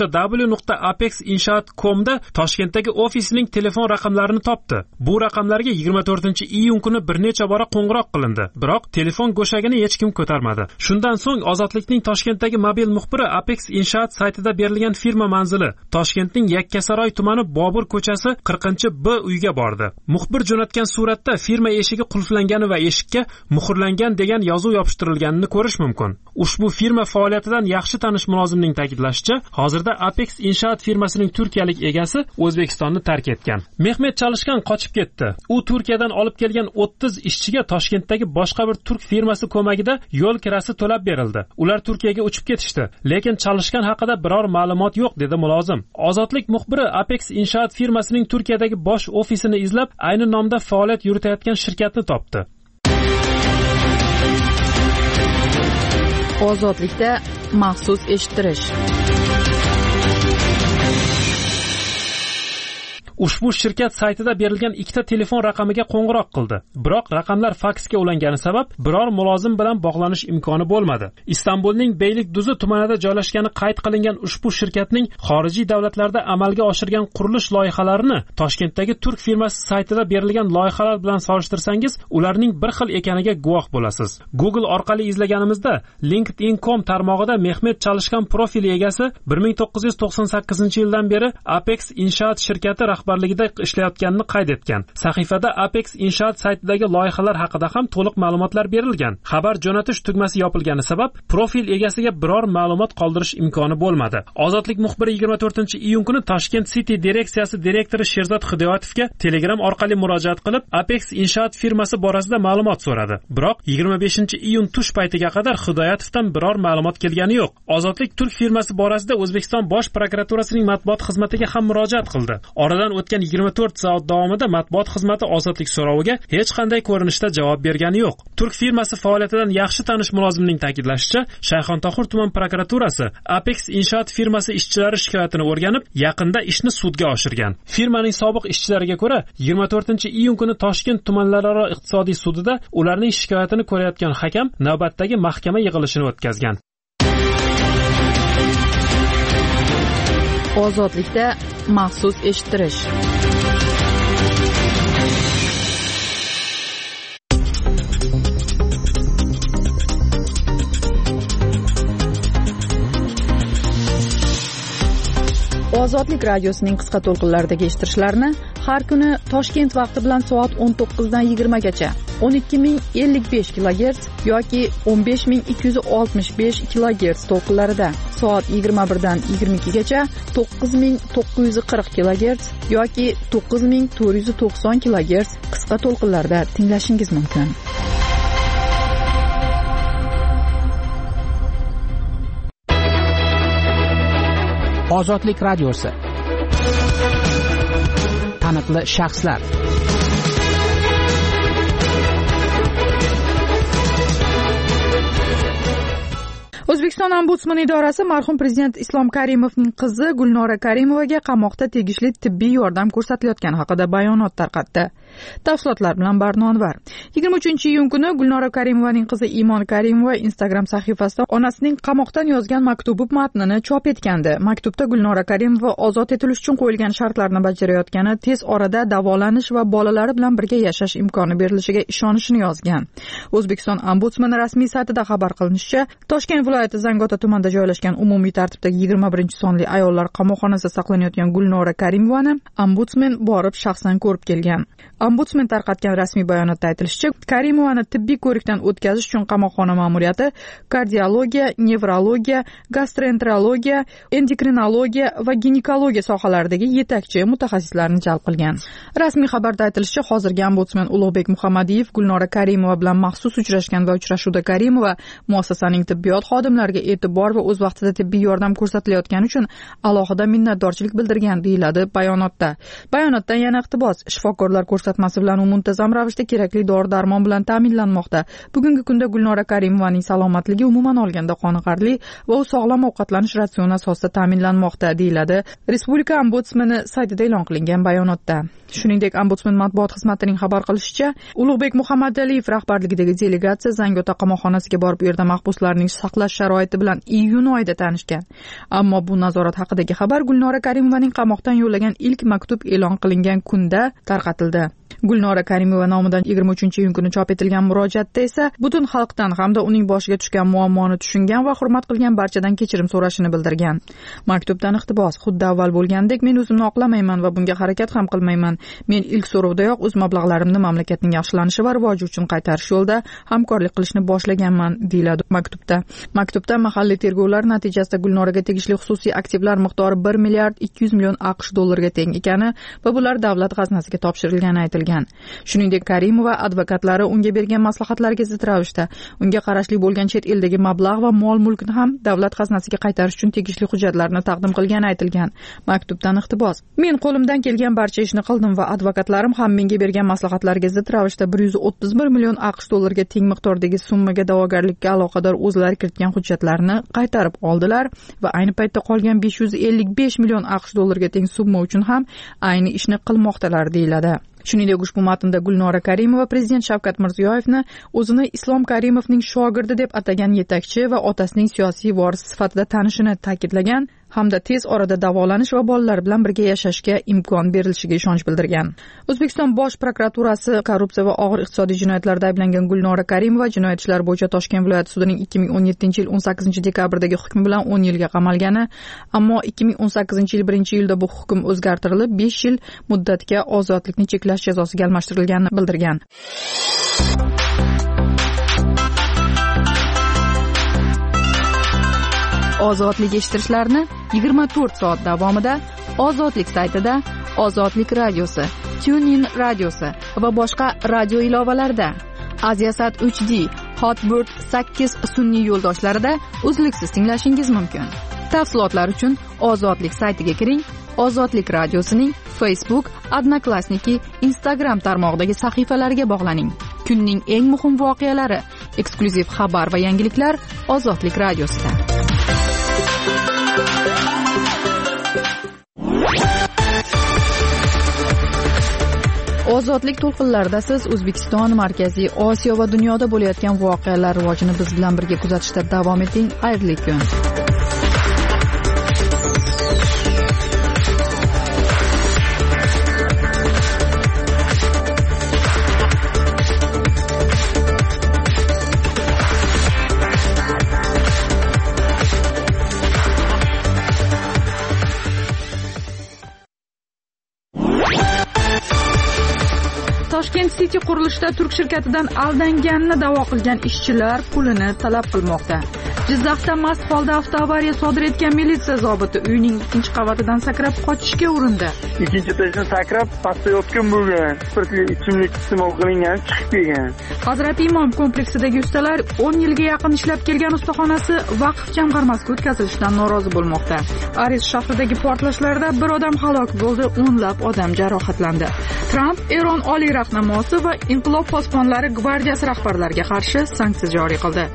www.apexinshoot.com da Toshkentdagi ofisining telefon raqamlarini topdi. Bu raqamlarga 24-iyun kuni bir necha bora qo'ng'iroq qilindi, biroq telefon go'shagini hech kim ko'tarmadi. Shundan so'ng Ozodlikning Toshkentdagi mobil muxbiri Apex inshoot saytida berilgan firma manzili Toshkentning Yakkasaroy tumani Bobur ko'chasi 40-B uyga bordi. Muxbir jo'natgan suratda firma eshigi qulflangani va eshikka muhrlangan degan yozuv yopishtirilganini ko'rish mumkin. Ushbu firma faoliyatidan yaxshi tanish mulozimning ta'kidlashicha, hozirda Apex inshoot firmasining turkiyalik egasi O'zbekistonni tark etgan. Mehmet Chalishkan qochib ketdi. U Turkiyadan olib kelgan 30 ishchiga Toshkentdagi boshqa bir turk firmasi ko'magida yo'l kirasi to'lab berildi. Ular Turkiyaga uchib ketishdi, lekin Chalishkan haqida biror ma'lumot yo'q, dedi mulozim. Ozodlik muxbiri Apex inshoot firmasining Turkiyadagi bosh ofisini izlab, ayni nomda faoliyat yuritayotgan shirkatni topdi. Ozodlikda maxsus eshittirish. Ushbu shirkat saytida berilgan 2 ta telefon raqamiga qo'ng'iroq qildi. Biroq raqamlar faksga ulangani sabab biror mulozim bilan bog'lanish imkoni bo'lmadi. Istanbulning Beylikduzi tumanida joylashgani qayd qilingan ushbu shirkatning xorijiy davlatlarda amalga oshirgan qurilish loyihalarini Toshkentdagi turk firmasi saytida berilgan loyihalar bilan solishtirsangiz, ularning bir xil ekaniga guvoh bo'lasiz. Google orqali izlaganimizda LinkedIn.com tarmog'ida Mehmet Chalishkan profili egasi 1998-yildan beri Apex inshoot shirkati rahbarligida ishlayotganini qayd etgan. Sahifada Apex inshoot saytidagi loyihalar haqida ham to'liq ma'lumotlar berilgan. Xabar jo'natish tugmasi yopilgani sabab profil egasiga biror ma'lumot qoldirish imkoni bo'lmadi. Ozodlik muxbiri 24-iyun kuni Toshkent City direksiyasi direktori Sherzod Hidoyatovga Telegram orqali murojaat qilib, Apex inshoot firmasi borasida ma'lumot so'radi. Biroq 25-iyun tush paytiga qadar Hidoyatovdan biror ma'lumot kelgani yo'q. Ozodlik turk firmasi borasida O'zbekiston Bosh prokuraturasining matbuot xizmatiga ham murojaat qildi. Oradan o'tgan 24 soat davomida matbuot xizmati ozodlik so'roviga hech qanday ko'rinishda javob bergani yo'q. Turk firmasi faoliyatidan yaxshi tanish mulozimning ta'kidlashicha, Shayxontohur tuman prokuraturasi Apex inshoot firmasi ishchilari shikoyatini o'rganib, yaqinda ishni sudga oshirgan. Firmaning sobiq ishchilariga ko'ra, 24-iyun kuni Toshkent tumanlararo iqtisodiy sudida ularning shikoyatini ko'rayotgan hakam navbatdagi mahkama yig'ilishini o'tkazgan. Ozodlikda maxsus eshittirish. Ozodlik radiosining qisqa to'lqinlaridagi eshittirishlarni har kuni Toshkent vaqti bilan soat 19 dan 20 gacha 12055 kHz yoki 15265 kHz to'lqinlarida, soat 21 dan 22 gacha 9940 kHz yoki 9490 kHz qisqa to'lqinlarda tinglashingiz mumkin. Ozodlik radiosi. Taniqli shaxslar. O'zbekiston ombudsman idorasi marhum prezident Islom Karimovning qizi Gulnora Karimovaga qamoqda tegishli tibbiy yordam ko'rsatilayotgani haqida bayonot tarqatdi. Tafsilotlar bilan Barnonvar. 23-iyun kuni Gulnora Karimovaning qizi Imon Karimova Instagram sahifasida onasining qamoqdan yozgan maktubi matnini chop etgandi. Maktubda Gulnora Karimova ozod etilish uchun qo'yilgan shartlarni bajarayotgani, tez orada davolanish va bolalari bilan birga yashash imkoni berilishiga ishonishini yozgan. O'zbekiston ombudsmani rasmiy saytida xabar qilinishicha, Toshkent viloyati Zangiota tumanida joylashgan umumiy tartibdagi 21-sonli ayollar qamoqxonasida saqlanayotgan Gulnora Karimovani ombudsman borib shaxsan ko'rib kelgan. Ombudsman tarqatgan rasmiy bayonotda aytilishicha, Karimovani tibbiy ko'rikdan o'tkazish uchun qamoqxona ma'muriyati kardiologiya, nevrologiya, gastroenterologiya, endokrinologiya va ginekologiya sohalaridagi yetakchi mutaxassislarni jalb qilgan. Rasmiy xabarda aytilishicha, hozirgi ombudsman Ulug'bek Muhammadiyev Gulnora Karimova bilan maxsus uchrashgan va uchrashuvda Karimova muassasaning tibbiyot xodimlariga e'tibor va o'z vaqtida tibbiy yordam ko'rsatilayotgani uchun alohida minnatdorchilik bildirgan, deyiladi bayonotda. Bayonotdan yana iqtibos: shifokorlar ko'rsatmasi bilan u muntazam ravishda kerakli dori-darmon bilan ta'minlanmoqda. Bugungi kunda Gulnora Karimovaning salomatligi umuman olganda qoniqarli va u sog'lom ovqatlanish ratsioni asosida ta'minlanmoqda, deyiladi Respublika ombudsmani saytida e'lon qilingan bayonotda. Shuningdek, ombudsman matbuot xizmatining xabar qilishicha, Ulug'bek Muhammadaliyev rahbarligidagi delegatsiya Zangiota qamoqxonasiga borib, u yerda mahbuslarning saqlash sharoiti bilan iyun oyida tanishgan. Ammo bu nazorat haqidagi xabar Gulnora Karimovaning qamoqdan yo'llagan ilk maktub e'lon qilingan kunda tarqatildi. Gulnora Karimova nomidan 23-iyun kuni chop etilgan murojaatda esa butun xalqdan hamda uning boshiga tushgan muammoni tushungan va hurmat qilgan barchadan kechirim so'rashini bildirgan. Maktubdan iqtibos: xuddi avval bo'lgandek men o'zimni oqlamayman va bunga harakat ham qilmayman. Men ilk so'rovdayoq o'z mablag'larimni mamlakatning yaxshilanishi va rivoji uchun qaytarish yo'lida hamkorlik qilishni boshlaganman, deyiladi maktubda. Maktubda mahalliy tergovlar natijasida Gulnoraga tegishli xususiy aktivlar miqdori 1 milliard 200 million AQSh dollariga teng ekani va bular davlat xazinasiga topshirilgani aytilgan. Shuningdek, Karimova advokatlari unga bergan maslahatlarga zid ravishda unga qarashli bo'lgan chet eldagi mablag' va mol-mulkni ham davlat xazinasiga qaytarish uchun tegishli hujjatlarni taqdim qilgani aytilgan. Maktubdan iqtibos: men qo'limdan kelgan barcha ishni qildim va advokatlarim ham menga bergan maslahatlarga zid ravishda 131 million AQSh dollariga teng miqdordagi summaga da'vogarlikka aloqador o'zlari kiritgan hujjatlarni qaytarib oldilar va ayni paytda qolgan 555 million AQSh dollariga teng summa uchun ham ayni ishni qilmoqdalar, deyiladi. Shuningdek, ushbu matnda Gulnora Karimova prezident Shavkat Mirziyoyevni o'zini Islom Karimovning shogirdi deb atagan yetakchi va otasining siyosiy vorisi sifatida tanishini ta'kidlagan hamda tez orada davolanish va bolalar bilan birga yashashga imkon berilishiga ishonch bildirgan. O'zbekiston Bosh prokuraturasi korrupsiya va og'ir iqtisodiy jinoyatlarda ayblangan Gulnora Karimova jinoyat ishlari bo'yicha Toshkent viloyati sudining 2017-yil 18-dekabrdagi hukmi bilan 10 yilga qamalgani, ammo 2018-yil 1-iyulda bu hukm o'zgartirilib 5 yil muddatga ozodlikni cheklash jazosiga almashtirilganini bildirgan. Ozodlik eshittirishlarni 24 soat davomida Ozodlik saytida, Ozodlik radiosi, TuneIn radiosi va boshqa radio ilovalarida, Aziasat HD, Hotbird 8 sun'iy yo'ldoshlarida uzluksiz tinglashingiz mumkin. Tafsilotlar uchun Ozodlik saytiga kiring. Ozodlik radiosining Facebook, Odnoklassniki, Instagram tarmog'idagi sahifalariga bog'laning. Kunning eng muhim voqealari, eksklyuziv xabar va yangiliklar Ozodlik radiosida. Ozodlik to'lqinlarida siz O'zbekiston, Markaziy Osiyo va dunyoda bo'layotgan voqealar rivojini biz bilan birga kuzatishda davom eting. Xayrli kun. Toshkent City qurilishda turk shirkatidan aldanganini da'vo qilgan ishchilar pulini talab qilmoqda. Jizzaxda mast holda avtoavariya sodir etgan militsiya zobiti uyining 2-qavatidan sakrab qochishga urindi. 2-etajdan sakrab pastda yotgan bo'lgan, spirtli ichimlik iste'mol qilingan chiqib kelgan. Hazrati Imom kompleksidagi ustalar 10 yilga yaqin ishlab kelgan ustaxonasi vaqf jamg'armasiga o'tkazilishidan norozi bo'lmoqda. Aris shahridagi portlashlarda bir odam halok bo'ldi, o'nlab odam jarohatlandi. Tramp Eron oliy rahnamosi va inqilob posbonlari gvardiyasi rahbarlariga qarshi sanksiya joriy qildi.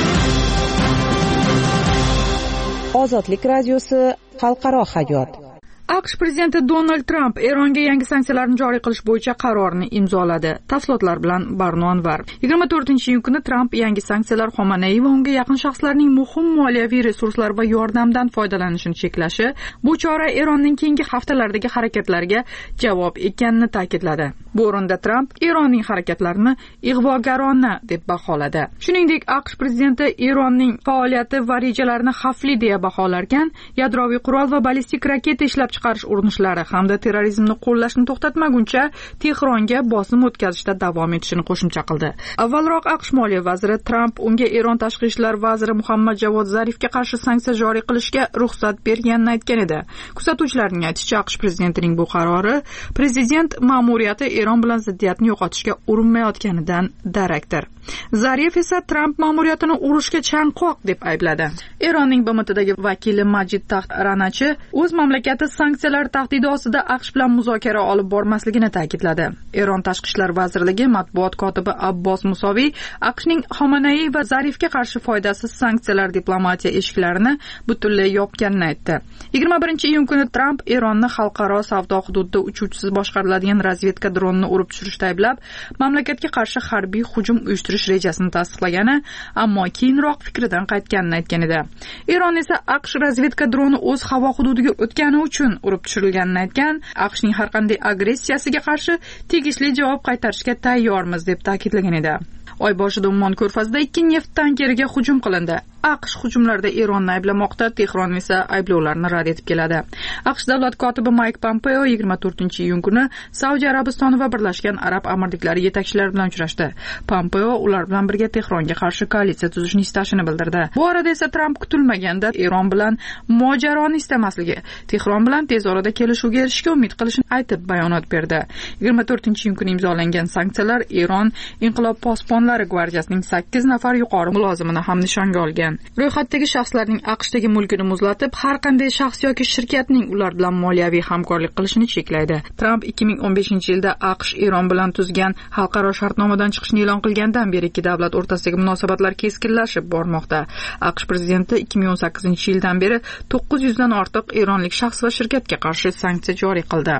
Ozodlik radiosi xalqaro hayot. AQSh prezidenti Donald Tramp Eronga yangi sanksiyalarni joriy qilish bo'yicha qarorni imzoladi. Tafsilotlar bilan Barno Anvar. 24-iyun kuni Tramp yangi sanksiyalar Xomanaiy va unga yaqin shaxslarning muhim moliyaviy resurslar va yordamdan foydalanishini cheklashi, bu chora Eronning keyingi haftalardagi harakatlariga javob ekanini ta'kidladi. Bu o'rinda Tramp Eronning harakatlarini ig'vogarona deb baholadi. Shuningdek, AQSh prezidenti Eronning faoliyati va rejalarini xavfli deya baholarkan, yadroviy qurol va ballistik raketa ishlab chiqarish urinishlari hamda terrorizmni qo'llashni to'xtatmaguncha Tehronga bosim o'tkazishda davom etishini qo'shimcha qildi. Avvalroq AQSh moliya vaziri Tramp unga Eron tashqi ishlar vaziri Muhammad Javod Zarifga qarshi sanksiya joriy qilishga ruxsat berganini aytgan edi. Kuzatuvchilarning aytishicha, AQSh prezidentining bu qarori prezident ma'muriyati Eron bilan ziddiyatni yo'qotishga urinmayotganidan darakdir. Zarif esa Tramp ma'muriyatini urushga chanqoq deb aybladi. Eronning BMTdagi vakili Majid Taxt Ranachi o'z mamlakati sanksiyalar tahdidi ostida AQSh bilan muzokara olib bormasligini ta'kidladi. Eron tashqi ishlar vazirligi matbuot kotibi Abbos Musoviy AQShning Xomanaiy va Zarifga qarshi foydasiz sanksiyalar diplomatiya eshiklarini butunlay yopganini aytdi. 21-iyun kuni Tramp Eronni xalqaro savdo hududida uchuvchisiz boshqariladigan razvedka dronini urib tushirishda ayblab, mamlakatga qarshi harbiy hujum uyushtirish rejasini tasdiqlagani, ammo keyinroq fikridan qaytganini aytgan edi. Eron esa AQSh razvedka droni o'z havo hududiga o'tgani uchun urib tushirilganini aytgan, AQShning har qanday agressiyasiga qarshi tegishli javob qaytarishga tayyormiz deb ta'kidlagan edi. Oy boshida Ummon ko'rfazida 2 neft tankeriga hujum qilindi. AQSh hujumlarda Eronni ayblamoqda, Tehron esa ayblovlarni rad etib keladi. AQSh davlat kotibi Mike Pompeo 24-iyun kuni Saudiya Arabistoni va Birlashgan Arab Amirliklari yetakchilari bilan uchrashdi. Pompeo ular bilan birga Tehronga qarshi koalitsiya tuzishni istashini bildirdi. Bu orada esa Tramp kutilmaganda Eron bilan mojaroni istamasligi, Tehron bilan tez orada kelishuvga erishishga umid qilishini aytib bayonot berdi. 24-iyun kuni imzolangan sanksiyalar Eron inqilob posbonlari gvardiyasining 8 nafar yuqori mulozimini ham nishonga olgan. Ro'yxatdagi shaxslarning AQShdagi mulkini muzlatib, har qanday shaxs yoki shirkatning ular bilan moliyaviy hamkorlik qilishini cheklaydi. Tramp 2015-yilda AQSh Eron bilan tuzgan xalqaro shartnomadan chiqishni e'lon qilgandan beri ikki davlat o'rtasidagi munosabatlar keskinlashib bormoqda. AQSh prezidenti 2018-yildan beri 900 dan ortiq eronlik shaxs va shirkatga qarshi sanksiya joriy qildi.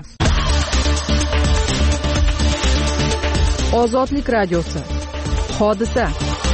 Ozodlik radiosi. Hodisa.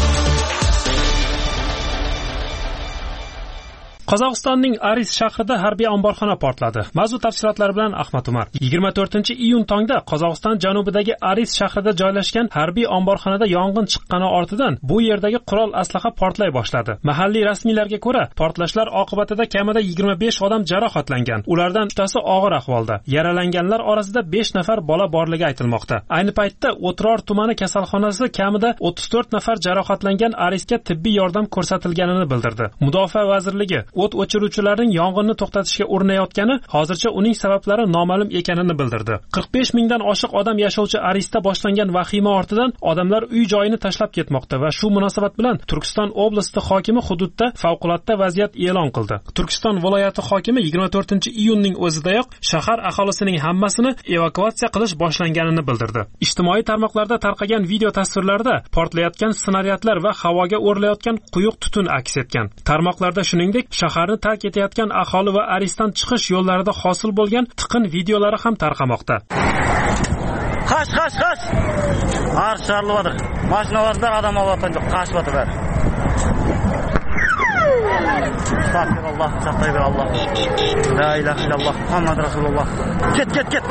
Qozog'istonning Aris shahrida harbiy omborxona portladi. Mavzu tafsilotlari bilan Ahmad Umar. 24-iyun tongda Qozog'iston janubidagi Aris shahrida joylashgan harbiy omborxonada yong'in chiqqani ortidan bu yerdagi qurol aslaha portlay boshladi. Mahalliy rasmiylarga ko'ra, portlashlar oqibatida kamida 25 odam jarohatlangan. Ulardan 3tasi og'ir ahvolda. Yaralanganlar orasida 5 nafar bola borligi aytilmoqda. Ayni paytda O'tror tumani kasalxonasi kamida 34 nafar jarohatlangan Arisga tibbiy yordam ko'rsatilganini bildirdi. Mudofaa vazirligi o't o'chiruvchilarning yong'inni to'xtatishga urinayotgani hozircha uning sabablari noma'lum ekanini bildirdi. 45 mingdan oshiq odam yashovchi Arisda boshlangan vahima ortidan odamlar uy joyini tashlab ketmoqda va shu munosabat bilan Turkiston oblasti hokimi hududda favqulodda vaziyat e'lon qildi. Turkiston viloyati hokimi 24-iyunning o'zidayoq shahar aholisining hammasini evakuatsiya qilish boshlanganini bildirdi. Ijtimoiy tarmoqlarda tarqagan video tasvirlarda portlayotgan snaryadlar va havoga o'rilayotgan quyuq tutun aks etgan. Tarmoqlarda shuningdek shaharni tark etayotgan aholi va Arisdan chiqish yo'llarida hosil bo'lgan tiqin videolari ham tarqamoqda. Qash. Arsharlıvadır. Maşinalarda adam olayotgan yo'q, qashbatir. Estağfirullah, estağfirullah. La ilahe illallah, Muhammed Resulullah. Get.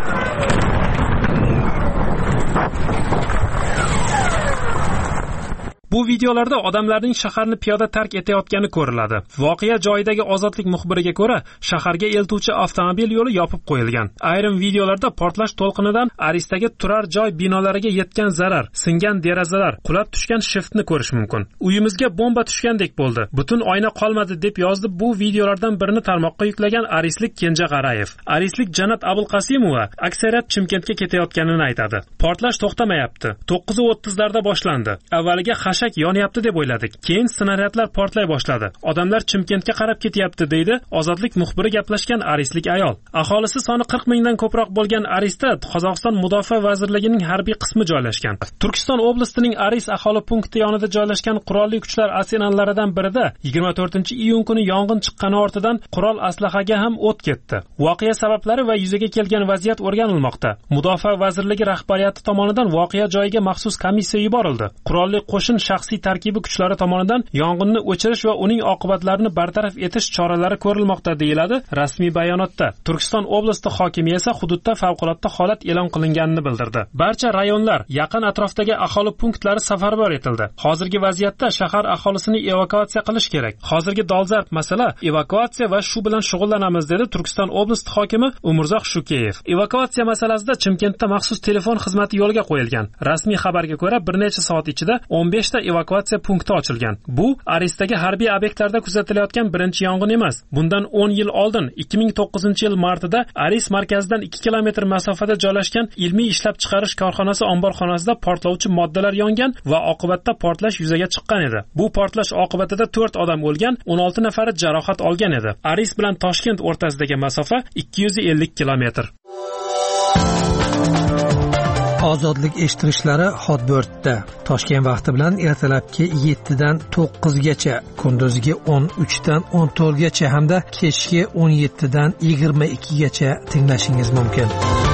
Bu videolarda odamlarning shaharni piyoda tark etayotgani ko'riladi. Voqea joyidagi Ozodlik muxbiriga ko'ra, shaharga eltuvchi avtomobil yo'li yopib qo'yilgan. Ayrim videolarda portlash to'lqinidan Arisdagi turar joy binolariga yetgan zarar, singan derazalar, qulab tushgan shiftni ko'rish mumkin. Uyimizga bomba tushgandek bo'ldi. Butun oyna qolmadi deb yozdi bu videolardan birini tarmoqqa yuklagan arislik Kenja G'arayev. Arislik Jannat Abulqasimova aksariyat Chimkentga ketayotganini aytadi. Portlash to'xtamayapti. 9:30larda boshlandi. Avvaliga yonyapti deb o'yladik. Keyin snaryadlar portlay boshladi. Odamlar Chimkentga qarab ketyapti deydi Ozodlik muxbiri gaplashgan arislik ayol. Aholisi soni 40 mingdan ko'proq bo'lgan Arisda Qozog'iston Mudofaa vazirligining harbiy qismi joylashgan. Turkiston oblastining Aris aholi punkti yonida joylashgan qurolli kuchlar arsenallaridan birida 24-iyun kuni yong'in chiqqani ortidan qurol aslahaga ham o't ketdi. Voqea sabablari va yuzaga kelgan vaziyat o'rganilmoqda. Mudofaa vazirligi rahbariyati tomonidan voqea joyiga maxsus komissiya yuborildi. Qurolli qo'shin shaxsiy tarkibi kuchlari tomonidan yong'inni o'chirish va uning oqibatlarini bartaraf etish choralari ko'rilmoqda deyiladi rasmiy bayonotda. Turkiston oblasti hokimi esa hududda favqulodda holat e'lon qilinganini bildirdi. Barcha rayonlar, yaqin atrofdagi aholi punktlari safarbar etildi. Hozirgi vaziyatda shahar aholisini evakuatsiya qilish kerak. Hozirgi dolzarb masala evakuatsiya va shu bilan shug'ullanamiz dedi Turkiston oblasti hokimi Umurzoq Shukeyev. Evakuatsiya masalasida Chimkentda maxsus telefon xizmati yo'lga qo'yilgan. Rasmiy xabarga ko'ra bir necha soat ichida 15 ta evakuatsiya punkti ochilgan. Bu Arisdagi harbiy obyektlarda kuzatilayotgan birinchi yong'in emas. Bundan 10 yil oldin 2009-yil martida Aris markazidan 2 kilometr masofada joylashgan ilmiy ishlab chiqarish korxonasi omborxonasida portlovchi moddalar yongan va oqibatda portlash yuzaga chiqqan edi. Bu portlash oqibatida 4 odam o'lgan, 16 nafari jarohat olgan edi. Aris bilan Toshkent o'rtasidagi masofa 250 kilometr. Ozodlik eshittirishlari Hotbirdda Toshkent vaqti bilan ertalabki 7 dan 9 gacha, kunduziga 13 dan 14 gacha hamda kechki 17 dan 22 gacha tinglashingiz mumkin.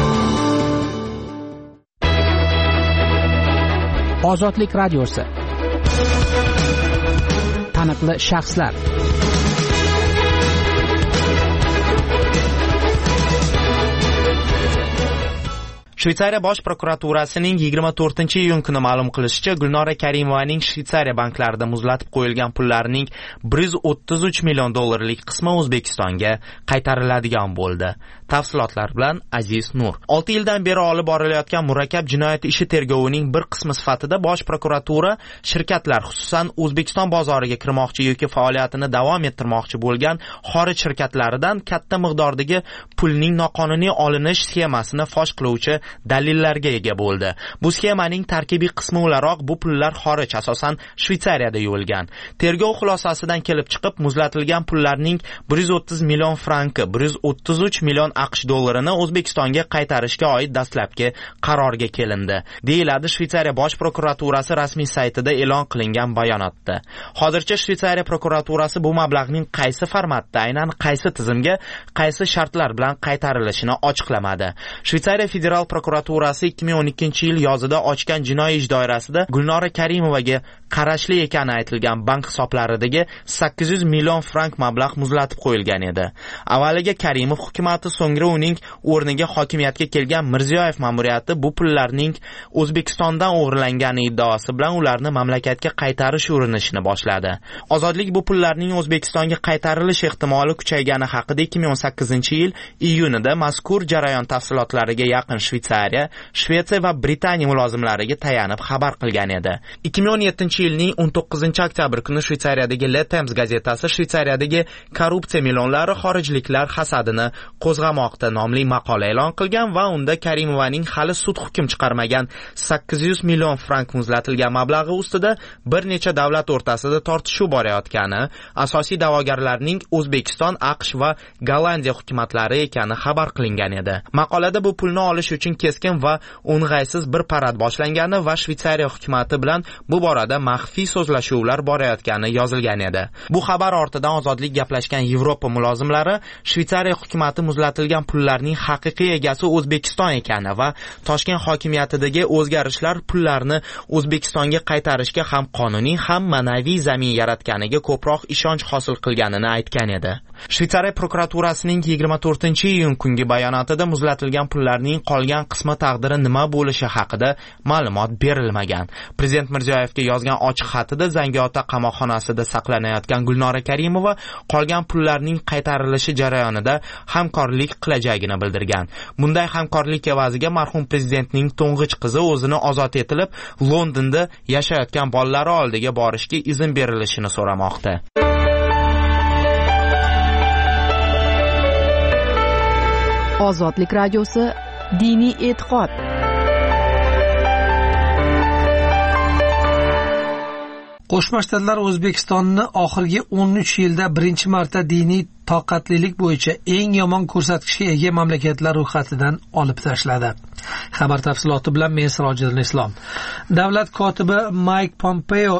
Ozodlik radiosi. Taniqli shaxslar. Shveysariya bosh prokuraturasining 24-iyun kuni ma'lum qilishicha, Gulnora Karimovaning Shveysariya banklarida muzlatib qo'yilgan pullarining 133 million dollarlik qismi O'zbekistonga qaytariladigan bo'ldi. Tafsilotlar bilan Aziz Nur. 6 yildan beri olib borilayotgan murakkab jinoyat ishi tergovining bir qismi sifatida bosh prokuratura shirkatlar, xususan O'zbekiston bozoriga kirmoqchi yoki faoliyatini davom ettirmoqchi bo'lgan xorij shirkatlaridan katta miqdordagi pulning noqonuniy olinish sxemasini fosh qiluvchi dalillarga ega bo'ldi. Bu sxemaning tarkibiy qismi o'laroq bu pullar xorij, asosan Shveysariyada yo'lgan. Tergov xulosasidan kelib chiqib, muzlatilgan pullarning 130 million franki, 133 million AQSh dollarini O'zbekistonga qaytarishga oid dastlabki qarorga kelindi, deyiladi Shveysariya bosh prokuraturasi rasmiy saytida e'lon qilingan bayonotda. Hozircha Shveysariya prokuraturasi bu mablag'ning qaysi formatda, aynan qaysi tizimga, qaysi shartlar bilan qaytarilishini ochiqlamadi. Shveysariya federal prokuraturasi 2012-yil yozida ochgan jinoiy ish doirasida Gulnora Karimovaga qarashli ekani aytilgan bank hisoblaridagi 800 million frank mablag' muzlatib qo'yilgan edi. Avvaliga Karimov hukumatı, so'ngra uning o'rniga hokimiyatga kelgan Mirziyoyev ma'muriyati bu pullarning O'zbekistondan o'g'irlangani iddaosi bilan ularni mamlakatga qaytarish urinishini boshladi. Ozodlik bu pullarning O'zbekistonga qaytarilish ehtimoli kuchaygani haqida 2018-yil iyunida mazkur jarayon tafsilotlariga yaqin Shveysariya Shvetsariya, Shvetsiya va Britaniya mulozimlariga tayanib xabar qilgan edi. 2017-yilning 19-oktyabr kuni Shvetsariyadagi Le Temps gazetasi Shvetsariyadagi korrupsiya millionlari xorijliklar hasadini qo'zg'amoqda nomli maqola e'lon qilgan va unda Karimovaning hali sud hukm chiqarmagan 800 million frank muzlatilgan mablag'i ustida bir necha davlat o'rtasida tortishuv borayotgani, asosiy da'vogarlarning O'zbekiston, AQSh va Gollandiya hukumatlari ekani xabar qilingan edi. Maqolada bu pulni olish uchun keskin va o'ng'aysiz bir parad boshlangani va Shvetsariya hukumati bilan bu borada maxfiy so'zlashuvlar borayotgani yozilgan edi. Bu xabar ortidan ozodlik gaplashgan Yevropa mulozimlari Shvetsariya hukumati muzlatilgan pullarning haqiqiy egasi O'zbekiston ekani va Toshkent hokimiyatidagi o'zgarishlar pullarni O'zbekistonga qaytarishga ham qonuniy, ham ma'naviy zamin yaratganiga ko'proq ishonch hosil qilganini aytgan edi. Shvetsariya prokuraturasining 24-iyun kungi bayonotida muzlatilgan pullarning qolgan qismi taqdiri nima bo'lishi haqida ma'lumot berilmagan. Prezident Mirziyoyevga yozgan ochiq xatida Zangiota qamoqxonasida saqlanayotgan Gulnora Karimova qolgan pullarning qaytarilishi jarayonida hamkorlik qilajagini bildirgan. Bunday hamkorlik evaziga marhum prezidentning to'ng'ich qizi o'zini ozod etilib, Londonda yashayotgan bolalari oldiga borishga izn berilishini so'ramoqda. Ozodlik radiosi diniy e'tiqod. Qo'shma Shtatlar O'zbekistonni oxirgi 13 yilda birinchi marta diniy toqatlilik bo'yicha eng yomon ko'rsatkichga ega mamlakatlar ro'yxatidan olib tashladi. Xabar tafsiloti bilan men Sirojiddin Islom. Davlat kotibi Mike Pompeo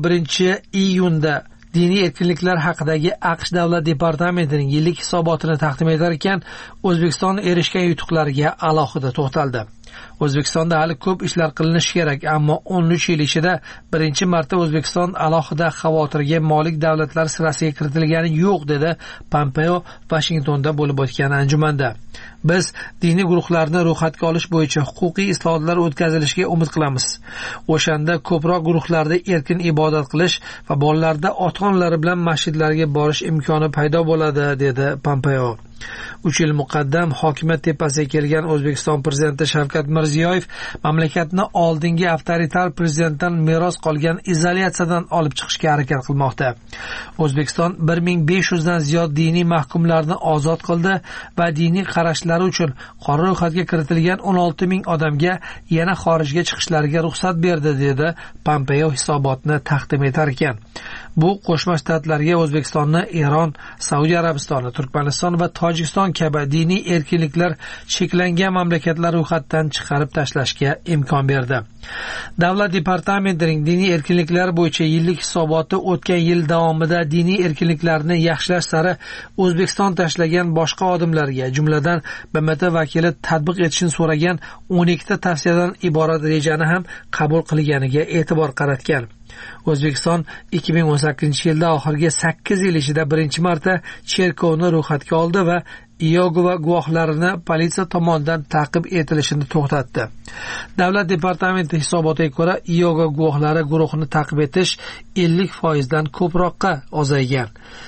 21-iyunda diniy erkinliklar haqidagi AQSh davlat departamentining yillik hisobotini taqdim etar ekan, O'zbekiston erishgan yutuqlarga alohida to'xtaldi. O'zbekistonda hali ko'p ishlar qilinishi kerak, ammo 13 yil ichida birinchi marta O'zbekiston alohida xavotirga molik davlatlar sirasiga kiritilgani yo'q, dedi Pompeo Washingtonda bo'lib o'tgan anjumanda. Biz diniy guruhlarni ro'yxatga olish bo'yicha huquqiy islohotlar o'tkazilishiga umid qilamiz. O'shanda ko'proq guruhlarda erkin ibodat qilish va bolalarda ota-onalari bilan masjidlarga borish imkoni paydo bo'ladi, dedi Pompeo. 3 yil muqaddam hokimiyat tepasiga kelgan O'zbekiston prezidenti Shavkat Mirziyoyev mamlakatni oldingi avtoritar prezidentdan meros qolgan izolyatsiyadan olib chiqishga harakat qilmoqda. O'zbekiston 1500 dan ziyod diniy mahkumlarni ozod qildi va diniy qarashlari uchun qora ro'yxatga kiritilgan 16 ming odamga yana xorijga chiqishlariga ruxsat berdi, dedi Pompeo hisobotni taqdim etar ekan. Bu Qo'shma Shtatlarga O'zbekistonni Eron, Saudiya Arabistoni, Turkmaniston va Tojikiston kabi diniy erkinliklar cheklangan mamlakatlar ro'yxatdan chiqarib tashlashga imkon berdi. Davlat departamentining diniy erkinliklar bo'yicha yillik hisoboti o'tgan yil davomida diniy erkinliklarni yaxshilash sari O'zbekiston tashlagan boshqa odimlarga, jumladan BMT vakili tatbiq etishini so'ragan 12 ta tavsiyadan iborat rejani ham qabul qilganiga e'tibor qaratgan. O'zbekiston 2018-yilda oxirgi 8 yil ichida birinchi marta cherkovni ro'yxatga oldi va Iyogova guvohlarini politsiya tomonidan ta'qib etilishini to'xtatdi. Davlat departamenti hisobotiga ko'ra, Iyogova guvohlari guruhini ta'qib etish 50% dan ko'proqqa ozaygan.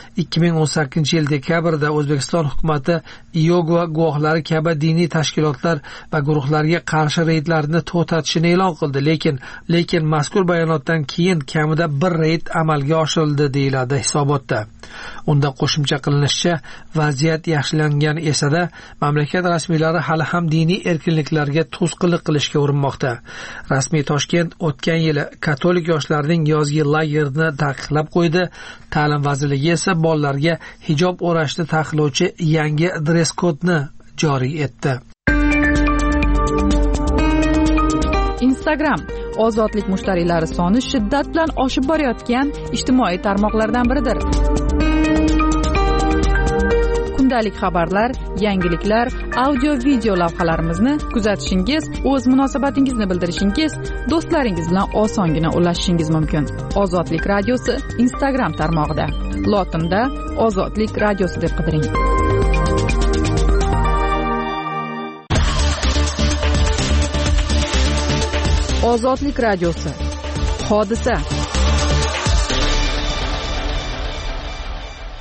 2018-yil dekabrda O'zbekiston hukumatı Iyogova guvohlari kabi diniy tashkilotlar va guruhlarga qarshi reydlarni to'xtatishini e'lon qildi, lekin mazkur bayonotdan keyin kamida bir reyd amalga oshirildi, deyiladi hisobotda. Unda qo'shimcha qilinishicha, vaziyat yaxshilangan esa-da, mamlakat rasmiylari hali ham diniy erkinliklarga to'sqinlik qilishga urinmoqda. Rasmiy Toshkent o'tgan yili katolik yoshlarning yozgi lagerini taqiqlab qo'ydi. Ta'lim vazirligi esa bolalarga hijob o'rashni taqiqlovchi yangi dress-kodni joriy etdi. Instagram ozodlik mushtariylari soni shiddat bilan oshib borayotgan ijtimoiy tarmoqlardan biridir. Kundalik xabarlar, yangiliklar, audio-video lavhalarimizni kuzatishingiz, o'z munosabatingizni bildirishingiz, do'stlaringiz bilan osongina ulashishingiz mumkin. Ozodlik radiosi Instagram tarmog'ida. Lotinda Ozodlik radiosi deb qidiring. Ozodlik radiosi. Hodisa.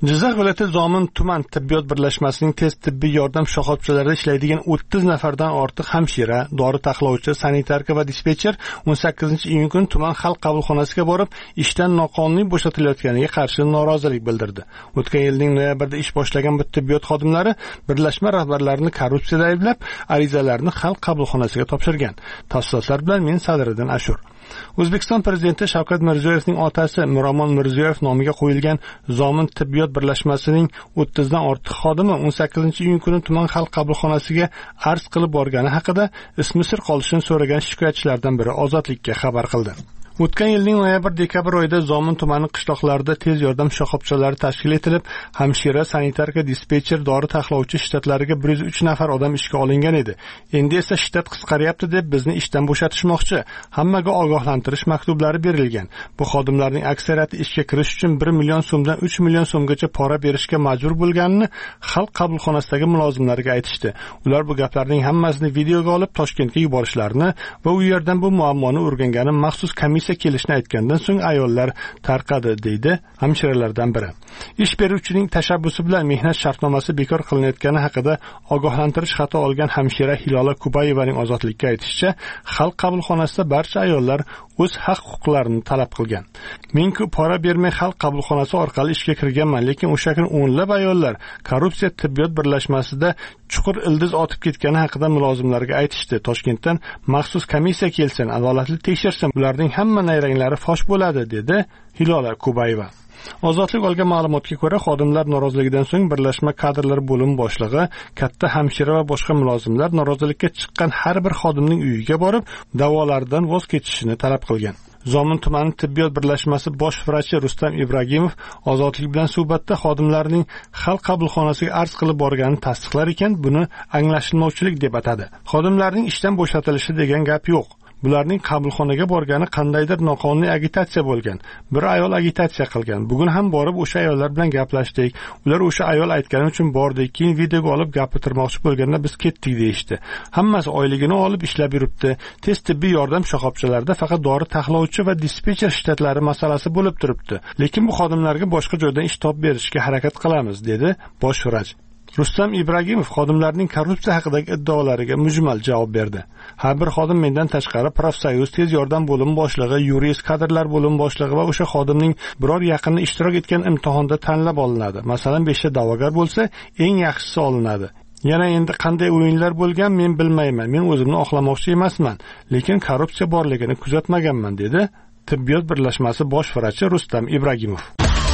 Jizzax viloyati Zomin tuman tibbiyot birlashmasining tez tibbiy yordam shoxobchalarida ishlaydigan 30 nafardan ortiq hamshira, dori taxlovchi, sanitarka va dispetcher 18-iyun kuni tuman xalq qabulxonasiga borib, ishdan noqonuniy bo'shatilayotganiga qarshi norozilik bildirdi. O'tgan yilning noyabrida ish boshlagan bu tibbiyot xodimlari birlashma rahbarlarini korrupsiyada ayblab, arizalarni xalq qabulxonasiga topshirgan. Tafsilotlar bilan men Sadriddin Ashur. O'zbekiston prezidenti Shavkat Mirziyoyevning otasi Miromon Mirziyoyev nomiga qo'yilgan Zomin tibbiyot birlashmasining 30 dan ortiq xodimi 18-iyun kuni tuman xalq qabulxonasiga arz qilib borgani haqida ismi sir qolishini so'ragan shikoyatchilardan biri Ozodlikka xabar qildi. O'tgan yilning noyabr-dekabr oyida Zomin tumani qishloqlarida tez yordam shoxobchalari tashkil etilib, hamshira, sanitarka, dispetcher, dori taxlovchi shtatlariga 103 nafar odam ishga olingan edi. Endi esa shtat qisqaryapti deb bizni ishdan bo'shatishmoqchi. Hammaga ogohlantirish maktublari berilgan. Bu xodimlarning aksariyati ishga kirish uchun 1 million so'mdan 3 million so'mgacha pora berishga majbur bo'lganini xalq qabulxonasidagi mulozimlarga aytishdi. Ular bu gaplarning hammasini videoga olib Toshkentga yuborishlarini va u yerdan bu muammoni o'rgangani maxsus komissiya kelishni aytgandan so'ng ayollar tarqadi, deydi hamshiralardan biri. Ish beruvchining tashabbusi bilan mehnat shartnomasi bekor qilinayotgani haqida ogohlantirish xati olgan hamshira Hilola Kubayevaning Ozodlikka aytishicha, xalq qabulxonasida barcha ayollar o'z haq-huquqlarini talab qilgan. Men-ku pora bermay xalq qabulxonasi orqali ishga kirganman, lekin o'sha kun o'nlab ayollar korrupsiya tibbiyot birlashmasida chuqur ildiz otib ketgani haqida mulozimlarga aytishdi. Toshkentdan maxsus komissiya kelsin, adolatli tekshirsin, ularning hamma nayranglari fosh bo'ladi, dedi Hilola Kubayeva. Ozodlik olgan ma'lumotga ko'ra, xodimlar noroziligidan so'ng birlashma kadrlar bo'limi boshlig'i, katta hamshira va boshqa mulozimlar norozilikka chiqqan har bir xodimning uyiga borib, da'volaridan voz kechishini talab qilgan. Zomin tumani tibbiyot birlashmasi bosh vrachi Rustam Ibragimov Ozodlik bilan suhbatda xodimlarning xalq qabulxonasiga arz qilib borganini tasdiqlar ekan, buni anglashilmovchilik deb atadi. Xodimlarning ishdan bo'shatilishi degan gap yo'q. Bularning qabulxonaga borgani qandaydir noqonuniy agitatsiya bo'lgan. Bir ayol agitatsiya qilgan. Bugun ham borib o'sha ayollar bilan gaplashdik. Ular o'sha ayol aytgani uchun bordik. Keyin videoga olib gapirtirmoqchi bo'lganda biz ketdik deyishdi. Hammasi oyligini olib ishlab yuribdi. Tez tibbiy yordam shoxobchalarida faqat dori taxlovchi va dispetcher shtatlari masalasi bo'lib turibdi. Lekin bu xodimlarga boshqa joydan ish topib berishga harakat qilamiz, dedi bosh vrach. Rustam Ibragimov xodimlarning korrupsiya haqidagi iddaolariga mujmal javob berdi. Har bir xodim mendan tashqari profsoyuz, tez yordam bo'limi boshlig'i, yurist, kadrlar bo'limi boshlig'i va o'sha xodimning biror yaqini ishtirok etgan imtihonda tanlab olinadi. Masalan, 5 ta da'vogar bo'lsa, eng yaxshisi olinadi. Yana endi qanday o'yinlar bo'lgan men bilmayman. Men o'zimni oqlamoqchi emasman, lekin korrupsiya borligini kuzatmaganman, dedi tibbiyot birlashmasi bosh vrachi Rustam Ibragimov.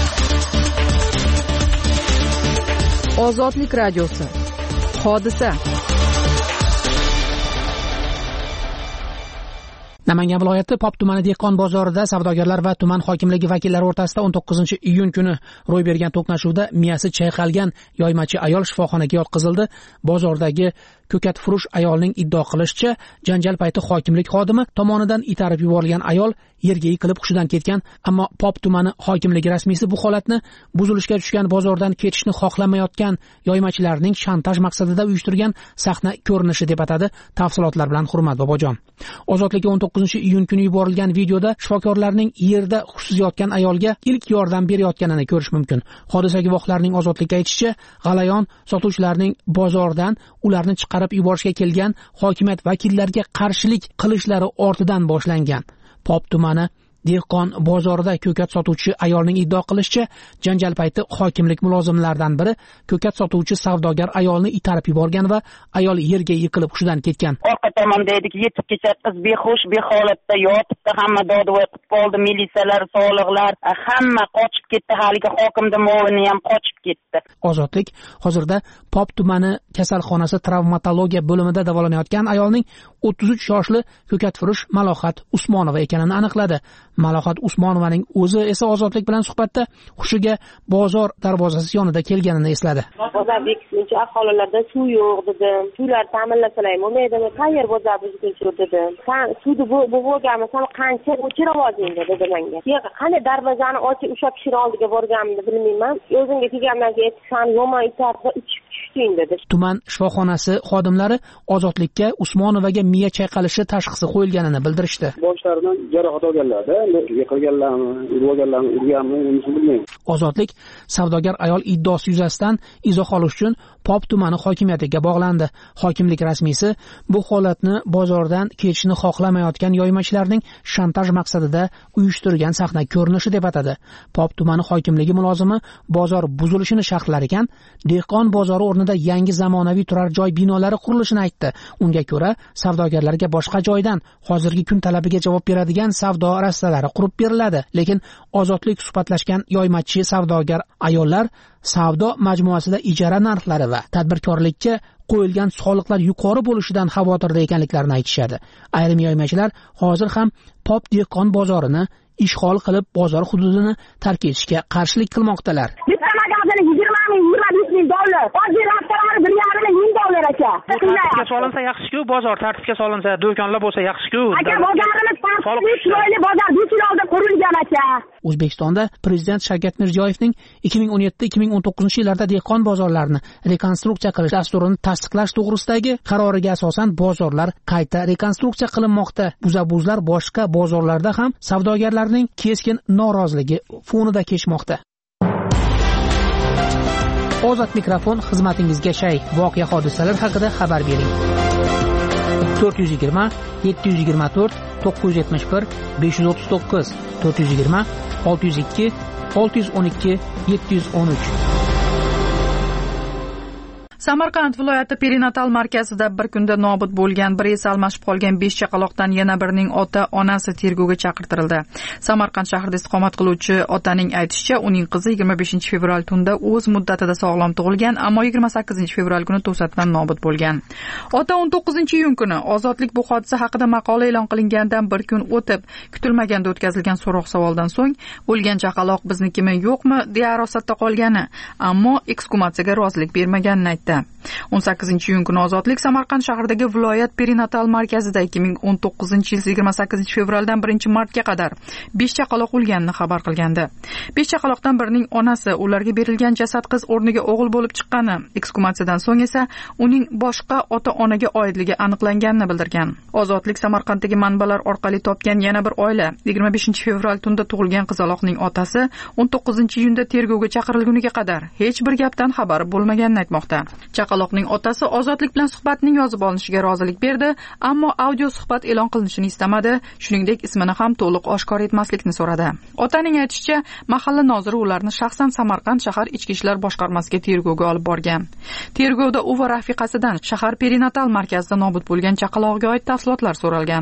Ozodlik radiosi. Hodisa. Namangan viloyati Pop tumani dehqon bozorida savdogarlar va tuman hokimligi vakillari o'rtasida 19-iyun kuni ro'y bergan to'qnashuvda miyasi chayqalgan yoymachi ayol shifoxonaga yotqizildi. Bozordagi ko'kat furush ayolning iddio qilishicha, janjal payti hokimlik xodimi tomonidan itarib yuborilgan ayol yerga yiqilib hushidan ketgan, ammo Pop tumani hokimligi rasmiysi bu holatni buzilishga tushgan bozordan ketishni xohlamayotgan yoymachilarning shantaj maqsadida uyushtirgan sahna ko'rinishi deb atadi. Tafsilotlar bilan Hurmat Bobojon. Ozodlikka 19-iyun kuni yuborilgan videoda shifokorlarning yerda hushsiz yotgan ayolga ilk yordam berayotganini ko'rish mumkin. Hodisa guvohlarining Ozodlikka aytishicha, g'alayon sotuvchilarning bozordan ularni chiqarib yuborishga kelgan hokimiyat vakillariga qarshilik qilishlari ortidan boshlangan. Pop tumani dehqon bozorida ko'kat sotuvchi ayolning iddio qilishicha, janjal payti hokimlik mulozimlaridan biri ko'kat sotuvchi savdogar ayolni itarib yuborgan va ayol yerga yiqilib hushidan ketgan. Orqa tomonda edik, yetib kelsa qiz behush, beholatda yotibdi, hamma dodvoy qilib qoldi, militsiyalar, soliqlar, hamma qochib ketdi, haligi hokimning o'g'li ham qochib ketdi. Ozodlik hozirda Pop tumani kasalxonasi travmatologiya bo'limida davolanayotgan ayolning 33 yoshli ko'katfurush Malohat Usmonova ekanini aniqladi. Malohat Usmonovaning o'zi esa Ozodlik bilan suhbatda hushiga bozor darvozasi yonida kelganini esladi. Bozor bekitguncha aholilarda suv yo'q dedim. Suvlar ta'minlasalar bo'lmaydimi? Qayer bozor bekitguncha dedim. Suvni bu bo'lganmisan qancha o'chiravozding dedi menga. Qanday darvozani ochib o'sha kishini oldiga borganimni bilmayman. O'zimga kelgandan keyin san yomon itarda uchib tushding dedi. Tuman shifoxonasi xodimlari Ozodlikka Usmonovaga miya chayqalishi tashxisi qo'yilganini bildirishdi. Boshlaridan jarohat olganlarda endi yiqilganlarmi, urganlarmi, urganmi, unisini bilmayman. Ozodlik savdogar ayol iddaosi yuzasidan izoh olish uchun Pop tumani hokimiyatiga bog'landi. Hokimlik rasmiysi bu holatni bozordan ketishni xohlamayotgan yoymachilarning shantaj maqsadida uyushtirgan sahna ko'rinishi deb atadi. Pop tumani hokimligi mulozimi bozor buzilishini sharhlar ekan, dehqon bozori o'rnida yangi zamonaviy turar joy binolari qurilishini aytdi. Unga ko'ra, savdogarlarga boshqa joydan hozirgi kun talabiga javob beradigan savdo rastalari qurib beriladi. Lekin Ozodlik suhbatlashgan yoymachi savdogar ayollar savdo majmuasida ijara narxlari va tadbirkorlikka qo'yilgan soliqlar yuqori bo'lishidan xavotirda ekanliklarini aytishadi. Ayrim yoymachilar hozir ham Pop dehqon bozorini ishg'ol qilib, bozor hududini tark etishga qarshilik qilmoqdalar. $20,000, hozir avtomobil $1,500 aka. Tartibga solinsa yaxshi-ku, bozor tartibga solinsa, do'konlar bo'lsa yaxshi-ku. Aka, bozorimiz tartibli, chiroyli bozor 5 yil oldin qurilgan aka. O'zbekistonda Prezident Shavkat Mirziyoyevning 2017-2019 yillarda dehqon bozorlarini rekonstruksiya qilish dasturini tasdiqlash to'g'risidagi qaroriga asosan bozorlar qayta rekonstruksiya qilinmoqda. Buzabuzlar boshqa bozorlarda ham savdogarlarning keskin noroziligi fonida kechmoqda. Ozod mikrofon xizmatingizga shay. Voqea hodisalar haqida xabar bering. 420 724 971 539 420 602 612 713. Samarqand viloyati perinatal markazida bir kunda nobud bo'lgan, bir es almashib qolgan 5 chaqaloqdan yana birining ota-onasi tergovga chaqirtirildi. Samarqand shahrida istiqomat qiluvchi otaning aytishicha, uning qizi 25 fevral tunda o'z muddatida sog'lom tug'ilgan, ammo 28 fevral kuni to'satdan nobud bo'lgan. Ota 19-iyun kuni Ozodlik bu hodisa haqida maqola e'lon qilingandan bir kun o'tib, kutilmaganda o'tkazilgan so'roq-savoldan so'ng o'lgan chaqaloq biznikimi yo'qmi deya arosatda qolgani, ammo ekskumatsiyaga rozilik bermaganini aytdi. 18-iyun kuni Ozodlik Samarqand shahridagi viloyat perinatal markazida 2019-yil 28 fevraldan 1-martga qadar 5 chaqaloq o'lganini xabar qilgandi. 5 chaqaloqdan birining onasi ularga berilgan jasad qiz o'rniga o'g'il bo'lib chiqqani, ekskumatsiyadan so'ng esa uning boshqa ota-onaga oidligi aniqlanganini bildirgan. Ozodlik Samarqanddagi manbalar orqali topgan yana bir oila 25 fevral tunda tug'ilgan qizaloqning otasi 19-iyunda tergovga chaqirilguniga qadar hech bir gapdan xabari bo'lmaganini aytmoqda. Chaqaloqning otasi Ozodlik bilan suhbatning yozib olinishiga rozilik berdi, ammo audio suhbat e'lon qilinishini istamadi, shuningdek ismini ham to'liq oshkor etmaslikni so'radi. Otaning aytishicha, mahalla noziri ularni shaxsan Samarqand shahar ichki ishlar boshqarmasiga tergovga olib borgan. Tergovda u va rafiqasidan shahar perinatal markazida nobud bo'lgan chaqaloqga oid tafsilotlar so'ralgan.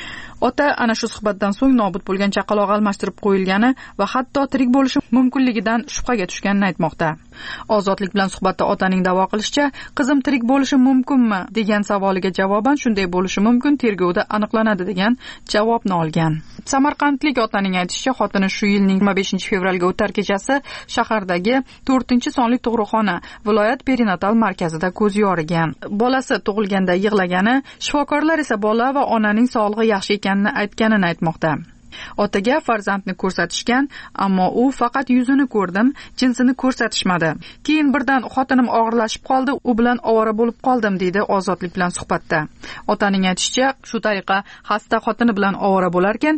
Ota ana shu suhbatdan so'ng nobud bo'lgan chaqaloq almashtirib qo'yilgani va hatto tirik bo'lishi mumkinligidan shubhaga tushganini aytmoqda. Ozodlik bilan suhbatda otaning da'vo qilishicha, qizim tirik bo'lishi mumkinmi degan savoliga javoban shunday bo'lishi mumkin, tergovda aniqlanadi degan javobni olgan. Samarqandlik otaning aytishicha, xotini shu yilning 25 fevralga o'tar kechasi shahardagi 4-sonli tug'ruqxona viloyat perinatal markazida ko'z yorigan. Bolasi tug'ilganda yig'lagani, shifokorlar esa bola va onaning sog'lig'i yaxshi ekanini aytganini aytmoqda. Otaga farzandni ko'rsatishgan, ammo u faqat yuzini ko'rdim, jinsini ko'rsatishmadi. Keyin birdan xotinim og'irlashib qoldi, u bilan ovora bo'lib qoldim deydi Ozodlik bilan suhbatda. Otaning aytishicha, shu tariqa xasta xotini bilan ovora bo'larkan,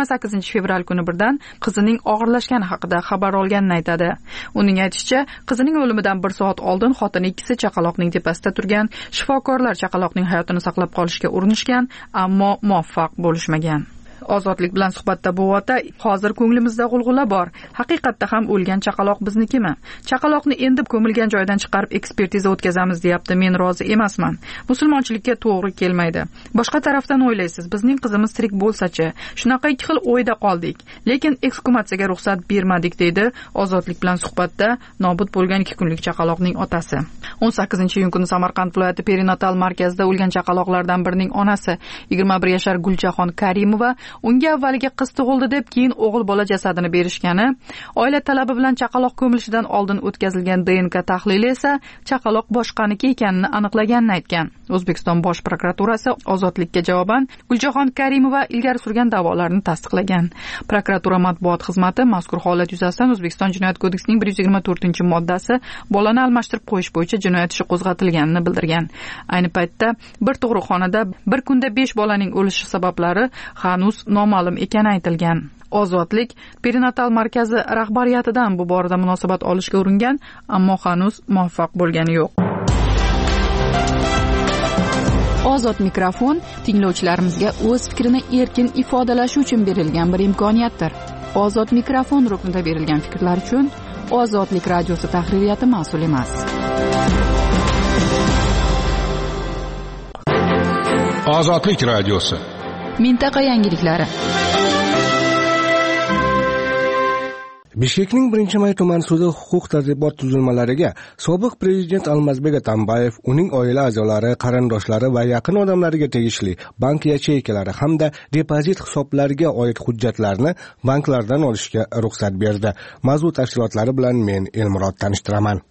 28 fevral kuni birdan qizining og'irlashgani haqida xabar olganini aytadi. Uning aytishicha, qizining o'limidan 1 soat oldin xotini ikkisi chaqaloqning tepasida turgan, shifokorlar chaqaloqning hayotini saqlab qolishga urinishgan, ammo muvaffaq bo'lishmagan. Ozodlik bilan suhbatda bu ota, hozir ko'nglimizda g'ulg'ula bor. Haqiqatda ham o'lgan chaqaloq biznikimi? Chaqaloqni endi ko'milgan joydan chiqarib ekspertiza o'tkazamiz deyapti. Men rozi emasman. Musulmonchilikka to'g'ri kelmaydi. Boshqa tarafdan o'ylaysiz, bizning qizimiz tirik bo'lsa-chi? Shunaqa ikki xil o'yda qoldik. Lekin ekskumatsiyaga ruxsat bermadik deydi Ozodlik bilan suhbatda nobud bo'lgan 2 kunlik chaqaloqning otasi. 18-iyun kuni Samarqand viloyati perinatal markazida o'lgan chaqaloqlardan birining onasi 21 yashar Gulchahon Karimova unga avvaliga qiz tug'ildi deb keyin o'g'il bola jasadini berishgani, oila talabi bilan chaqaloq ko'milishidan oldin o'tkazilgan DNK tahlili esa chaqaloq boshqaniki ekanini aniqlaganini aytgan. O'zbekiston bosh prokuraturasi Ozodlikka javoban Gulchahon Karimova ilgari surgan da'volarni tasdiqlagan. Prokuratura matbuot xizmati mazkur holat yuzasidan O'zbekiston Jinoyat kodeksining 124-moddasi bolani almashtirib qo'yish bo'yicha jinoyat ishi qo'zg'atilganini bildirgan. Ayni paytda bir tug'ruqxonada bir kunda 5 bolaning o'lishi sabablari hanuz noma'lum ekani aytilgan. Ozodlik perinatal markazi rahbariyatidan bu borada munosabat olishga uringan, ammo hanuz muvaffaq bo'lgani yo'q. Ozod mikrofon tinglovchilarimizga o'z fikrini erkin ifodalashi uchun berilgan bir imkoniyatdir. Ozod mikrofon ruknida berilgan fikrlar uchun Ozodlik radiosi tahririyati mas'ul emas. Ozodlik radiosi. Mintaqa yangiliklari. Bishkekning 1-may tuman sudi huquq-tartibot tuzilmalariga sobiq prezident Almazbek Atambayev, uning oila a'zolari, qarindoshlari va yaqin odamlariga tegishli bank yacheykalari hamda depozit hisoblariga oid hujjatlarni banklardan olishga ruxsat berdi. Mavzu tafsilotlari bilan men Elmurod tanishtiraman.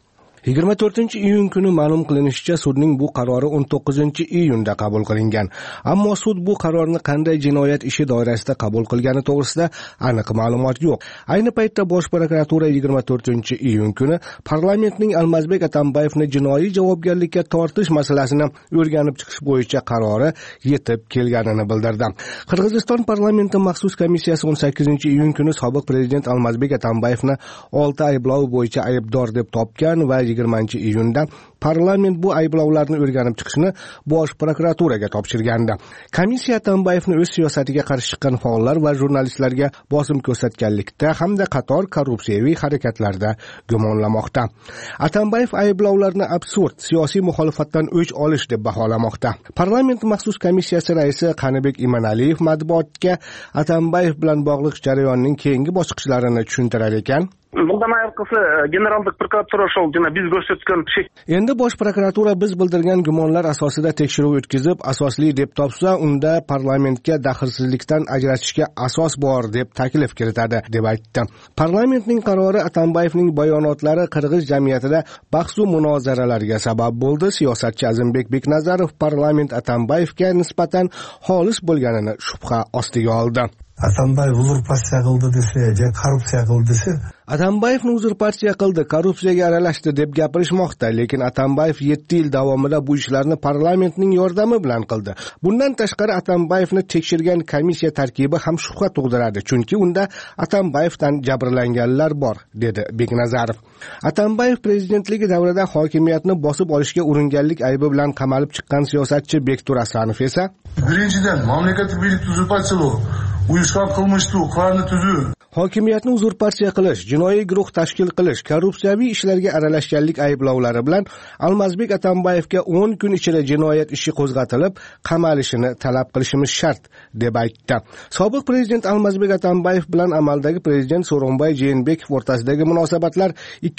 24-iyun kuni ma'lum qilinishicha, sudning bu qarori 19-iyunda qabul qilingan. Ammo sud bu qarorni qanday jinoyat ishi doirasida qabul qilgani to'g'risida aniq ma'lumot yo'q. Ayni paytda Bosh prokuratura 24-iyun kuni parlamentning Almazbek Atambayevni jinoiy javobgarlikka tortish masalasini o'rganib chiqish bo'yicha qarori yetib kelganini bildirdi. Qirg'iziston parlamenti maxsus komissiyasi 18-iyun kuni sobiq prezident Almazbek Atambayevni 6 ayblov bo'yicha aybdor deb topgan va 20-iyunda parlament bu ayblovlarni o'rganib chiqishni Bosh prokuraturaga topshirgandi. Komissiya Atambayevni o'z siyosatiga qarshi chiqqan faollar va jurnalistlarga bosim ko'rsatganlikda hamda qator korrupsiyaviy harakatlarda gumonlamoqda. Atambayev ayblovlarni absurd, siyosiy muxolifatdan o'ch olish deb baholamoqda. Parlament maxsus komissiyasi raisi Qanibek Imanaliyev matbuotga Atambayev bilan bog'liq jarayonning keyingi bosqichlarini tushuntirar ekan. Bundan ayolqisi generallik prokuratura shol dena biz ko'rsatgan Endi Bosh prokuratura biz bildirgan gumonlar asosida tekshiruv o'tkazib, asosli deb topsa, unda parlamentga daxlsizlikdan ajratishga asos bor deb taklif kiritadi, deb aytdi. Parlamentning qarori Atambayevning bayonotlari qirg'iz jamiyatida bahs-u munozaralarga sabab bo'ldi. Siyosatchi Azimbek Beknazarov parlament Atambayevga nisbatan xolis bo'lganini shubha ostiga oldi. Atambayev uzurpatsiya qildi desa, korrupsiya qildi desa, Atambayevni uzurpatsiya qildi, korrupsiyaga aralashdi deb gapirishmoqda, lekin Atambayev 7 yil davomida bu ishlarni parlamentning yordami bilan qildi. Bundan tashqari Atambayevni tekshirgan komissiya tarkibi ham shubha tug'diradi, chunki unda Atambayevdan jabrlanganlar bor, dedi Beknazarov. Atambayev prezidentligi davrida hokimiyatni bosib olishga uringanlik aybi bilan qamalib chiqqan siyosatchi Bektur Asanov esa, birinchidan mamlakatni bilik uzurpatsiya uyushgan qilmishdi, qarni tuzu. Hokimiyatni uzurpatsiya qilish, jinoiy guruh tashkil qilish, korrupsiyaviy ishlarga aralashganlik ayblovlari bilan Almazbek Atambayevga 10 kun ichida jinoyat ishi qo'zg'atilib, qamalishini talab qilishimiz shart, deb aytdi. Sobiq prezident Almazbek Atambayev bilan amaldagi prezident So'ronbay Jeenbekov o'rtasidagi munosabatlar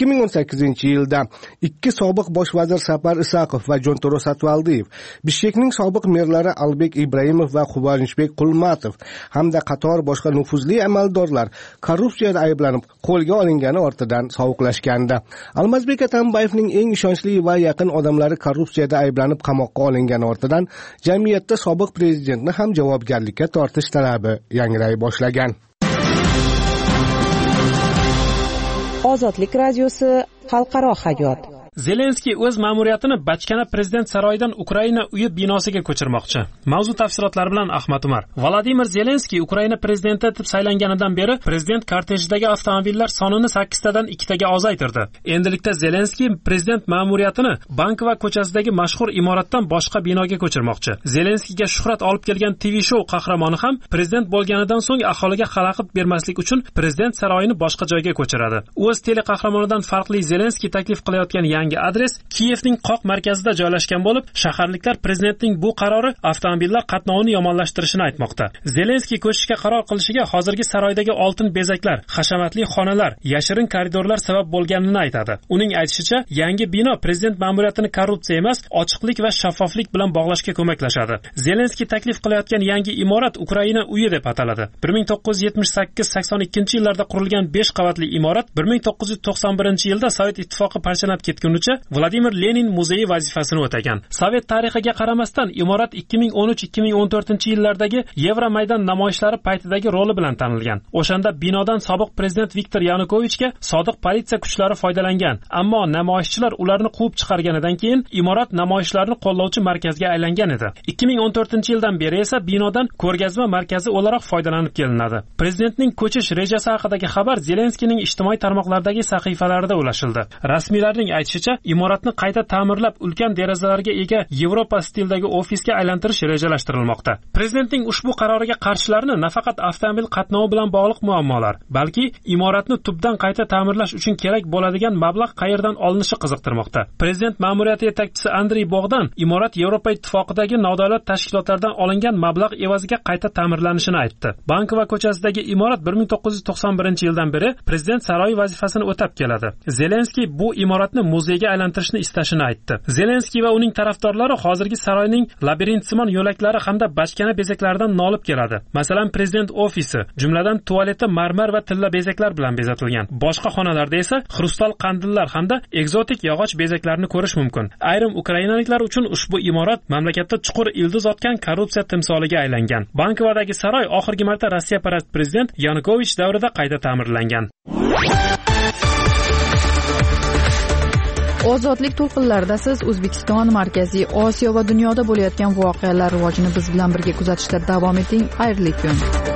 2018-yilda ikki sobiq bosh vazir Sapar Isaqov va Jo'ntaro Satvaldiyev, Bishkekning sobiq merlari Albek Ibrahimov va Quvonchbek Qulmatov hamda qator boshqa nufuzli amaldorlar korrupsiyada ayblanib qo'lga olingani ortidan sovuqlashgandi. Almazbek Atambayevning eng ishonchli va yaqin odamlari korrupsiyada ayblanib qamoqqa olingani ortidan jamiyatda sobiq prezidentni ham javobgarlikka tortish talabi yangray boshlagan. Ozodlik radiosi xalqaro hayot. Zelenskiy o'z ma'muriyatini bachkana prezident saroyidan Ukraina uyi binosiga ko'chirmoqchi. Mavzu tafsilotlari bilan Ahmad Umar. Vladimir Zelenskiy Ukraina prezidenti etib saylanganidan beri prezident kortejidagi avtomobillar sonini 8 tadan 2 taga ozaytirdi. Endilikda Zelenskiy prezident ma'muriyatini bank va ko'chasidagi mashhur imoratdan boshqa binoga ko'chirmoqchi. Zelenskiyga shuhrat olib kelgan TV show qahramoni ham prezident bo'lganidan so'ng aholiga xalaqit bermaslik uchun prezident saroyini boshqa joyga ko'chiradi. O'z tele qahramonidan farqli Zelenskiy taklif qilayotgan yangi adres Kiyevning qoq markazida joylashgan bo'lib, shaharliklar prezidentning bu qarori avtomobillar qatnovini yomonlashtirishini aytmoqda. Zelenskiy ko'chishga qaror qilishiga hozirgi saroydagi oltin bezaklar, hashamatli xonalar, yashirin koridorlar sabab bo'lganini aytadi. Uning aytishicha, yangi bino prezident ma'muriyatini korrupsiya emas, ochiqlik va shaffoflik bilan bog'lashga ko'maklashadi. Zelenskiy taklif qilayotgan yangi imorat Ukraina uyi deb ataladi. 1978-82 yillarda qurilgan 5 qavatli imorat 1991-yilda Sovet ittifoqi parchalab ketgunicha bo'luvchi Vladimir Lenin muzeyi vazifasini o'tagan. Sovet tarixiga qaramasdan imorat 2013-2014 yillardagi Yevromaydon namoyishlari paytidagi roli bilan tanilgan. O'shanda binodan sobiq prezident Viktor Yanukovichga sodiq politsiya kuchlari foydalangan, ammo namoyishchilar ularni quvib chiqarganidan keyin imorat namoyishlarni qo'llovchi markazga aylangan edi. 2014-yildan beri esa binodan ko'rgazma markazi o'laroq foydalanib kelinadi. Prezidentning ko'chish rejasi haqidagi xabar Zelenskiyning ijtimoiy tarmoqlardagi sahifalarida ulashildi. Rasmiylarning aytishicha, imoratni qayta ta'mirlab, ulkan derazalarga ega Yevropa stilidagi ofisga aylantirish rejalashtirilmoqda. Prezidentning ushbu qaroriga qarshilarni nafaqat avtomobil qatnovi bilan bog'liq muammolar, balki imoratni tubdan qayta ta'mirlash uchun kerak bo'ladigan mablag' qayerdan olinishi qiziqtirmoqda. Prezident ma'muriyati yetakchisi Andrey Bogdan imorat Yevropa ittifoqidagi nodavlat tashkilotlardan olingan mablag' evaziga qayta ta'mirlanishini aytdi. Bank va ko'chasidagi imorat 1991-yildan beri prezident saroyi vazifasini o'tab keladi. Zelenskiy bu imoratni muzeyga aylantirishni istashini aytdi. Zelenskiy va uning tarafdorlari hozirgi saroyning labirintsimon yo'laklari hamda bachkana bezaklaridan nolib keladi. Masalan, prezident ofisi, jumladan tualeti marmar va tilla bezaklar bilan bezatilgan. Boshqa xonalarda esa xrustal qandillar hamda ekzotik yog'och bezaklarni ko'rish mumkin. Ayrim ukrainaliklar uchun ushbu imorat mamlakatda chuqur ildiz otgan korrupsiya timsoliga aylangan. Bankvadagi saroy oxirgi marta Rossiya parast prezident Yanukovich davrida qayta ta'mirlangan. Ozodlik to'lqinlarida siz O'zbekiston, Markaziy Osiyo va dunyoda bo'layotgan voqealar rivojini biz bilan birga kuzatishda davom eting. Xayrli kun.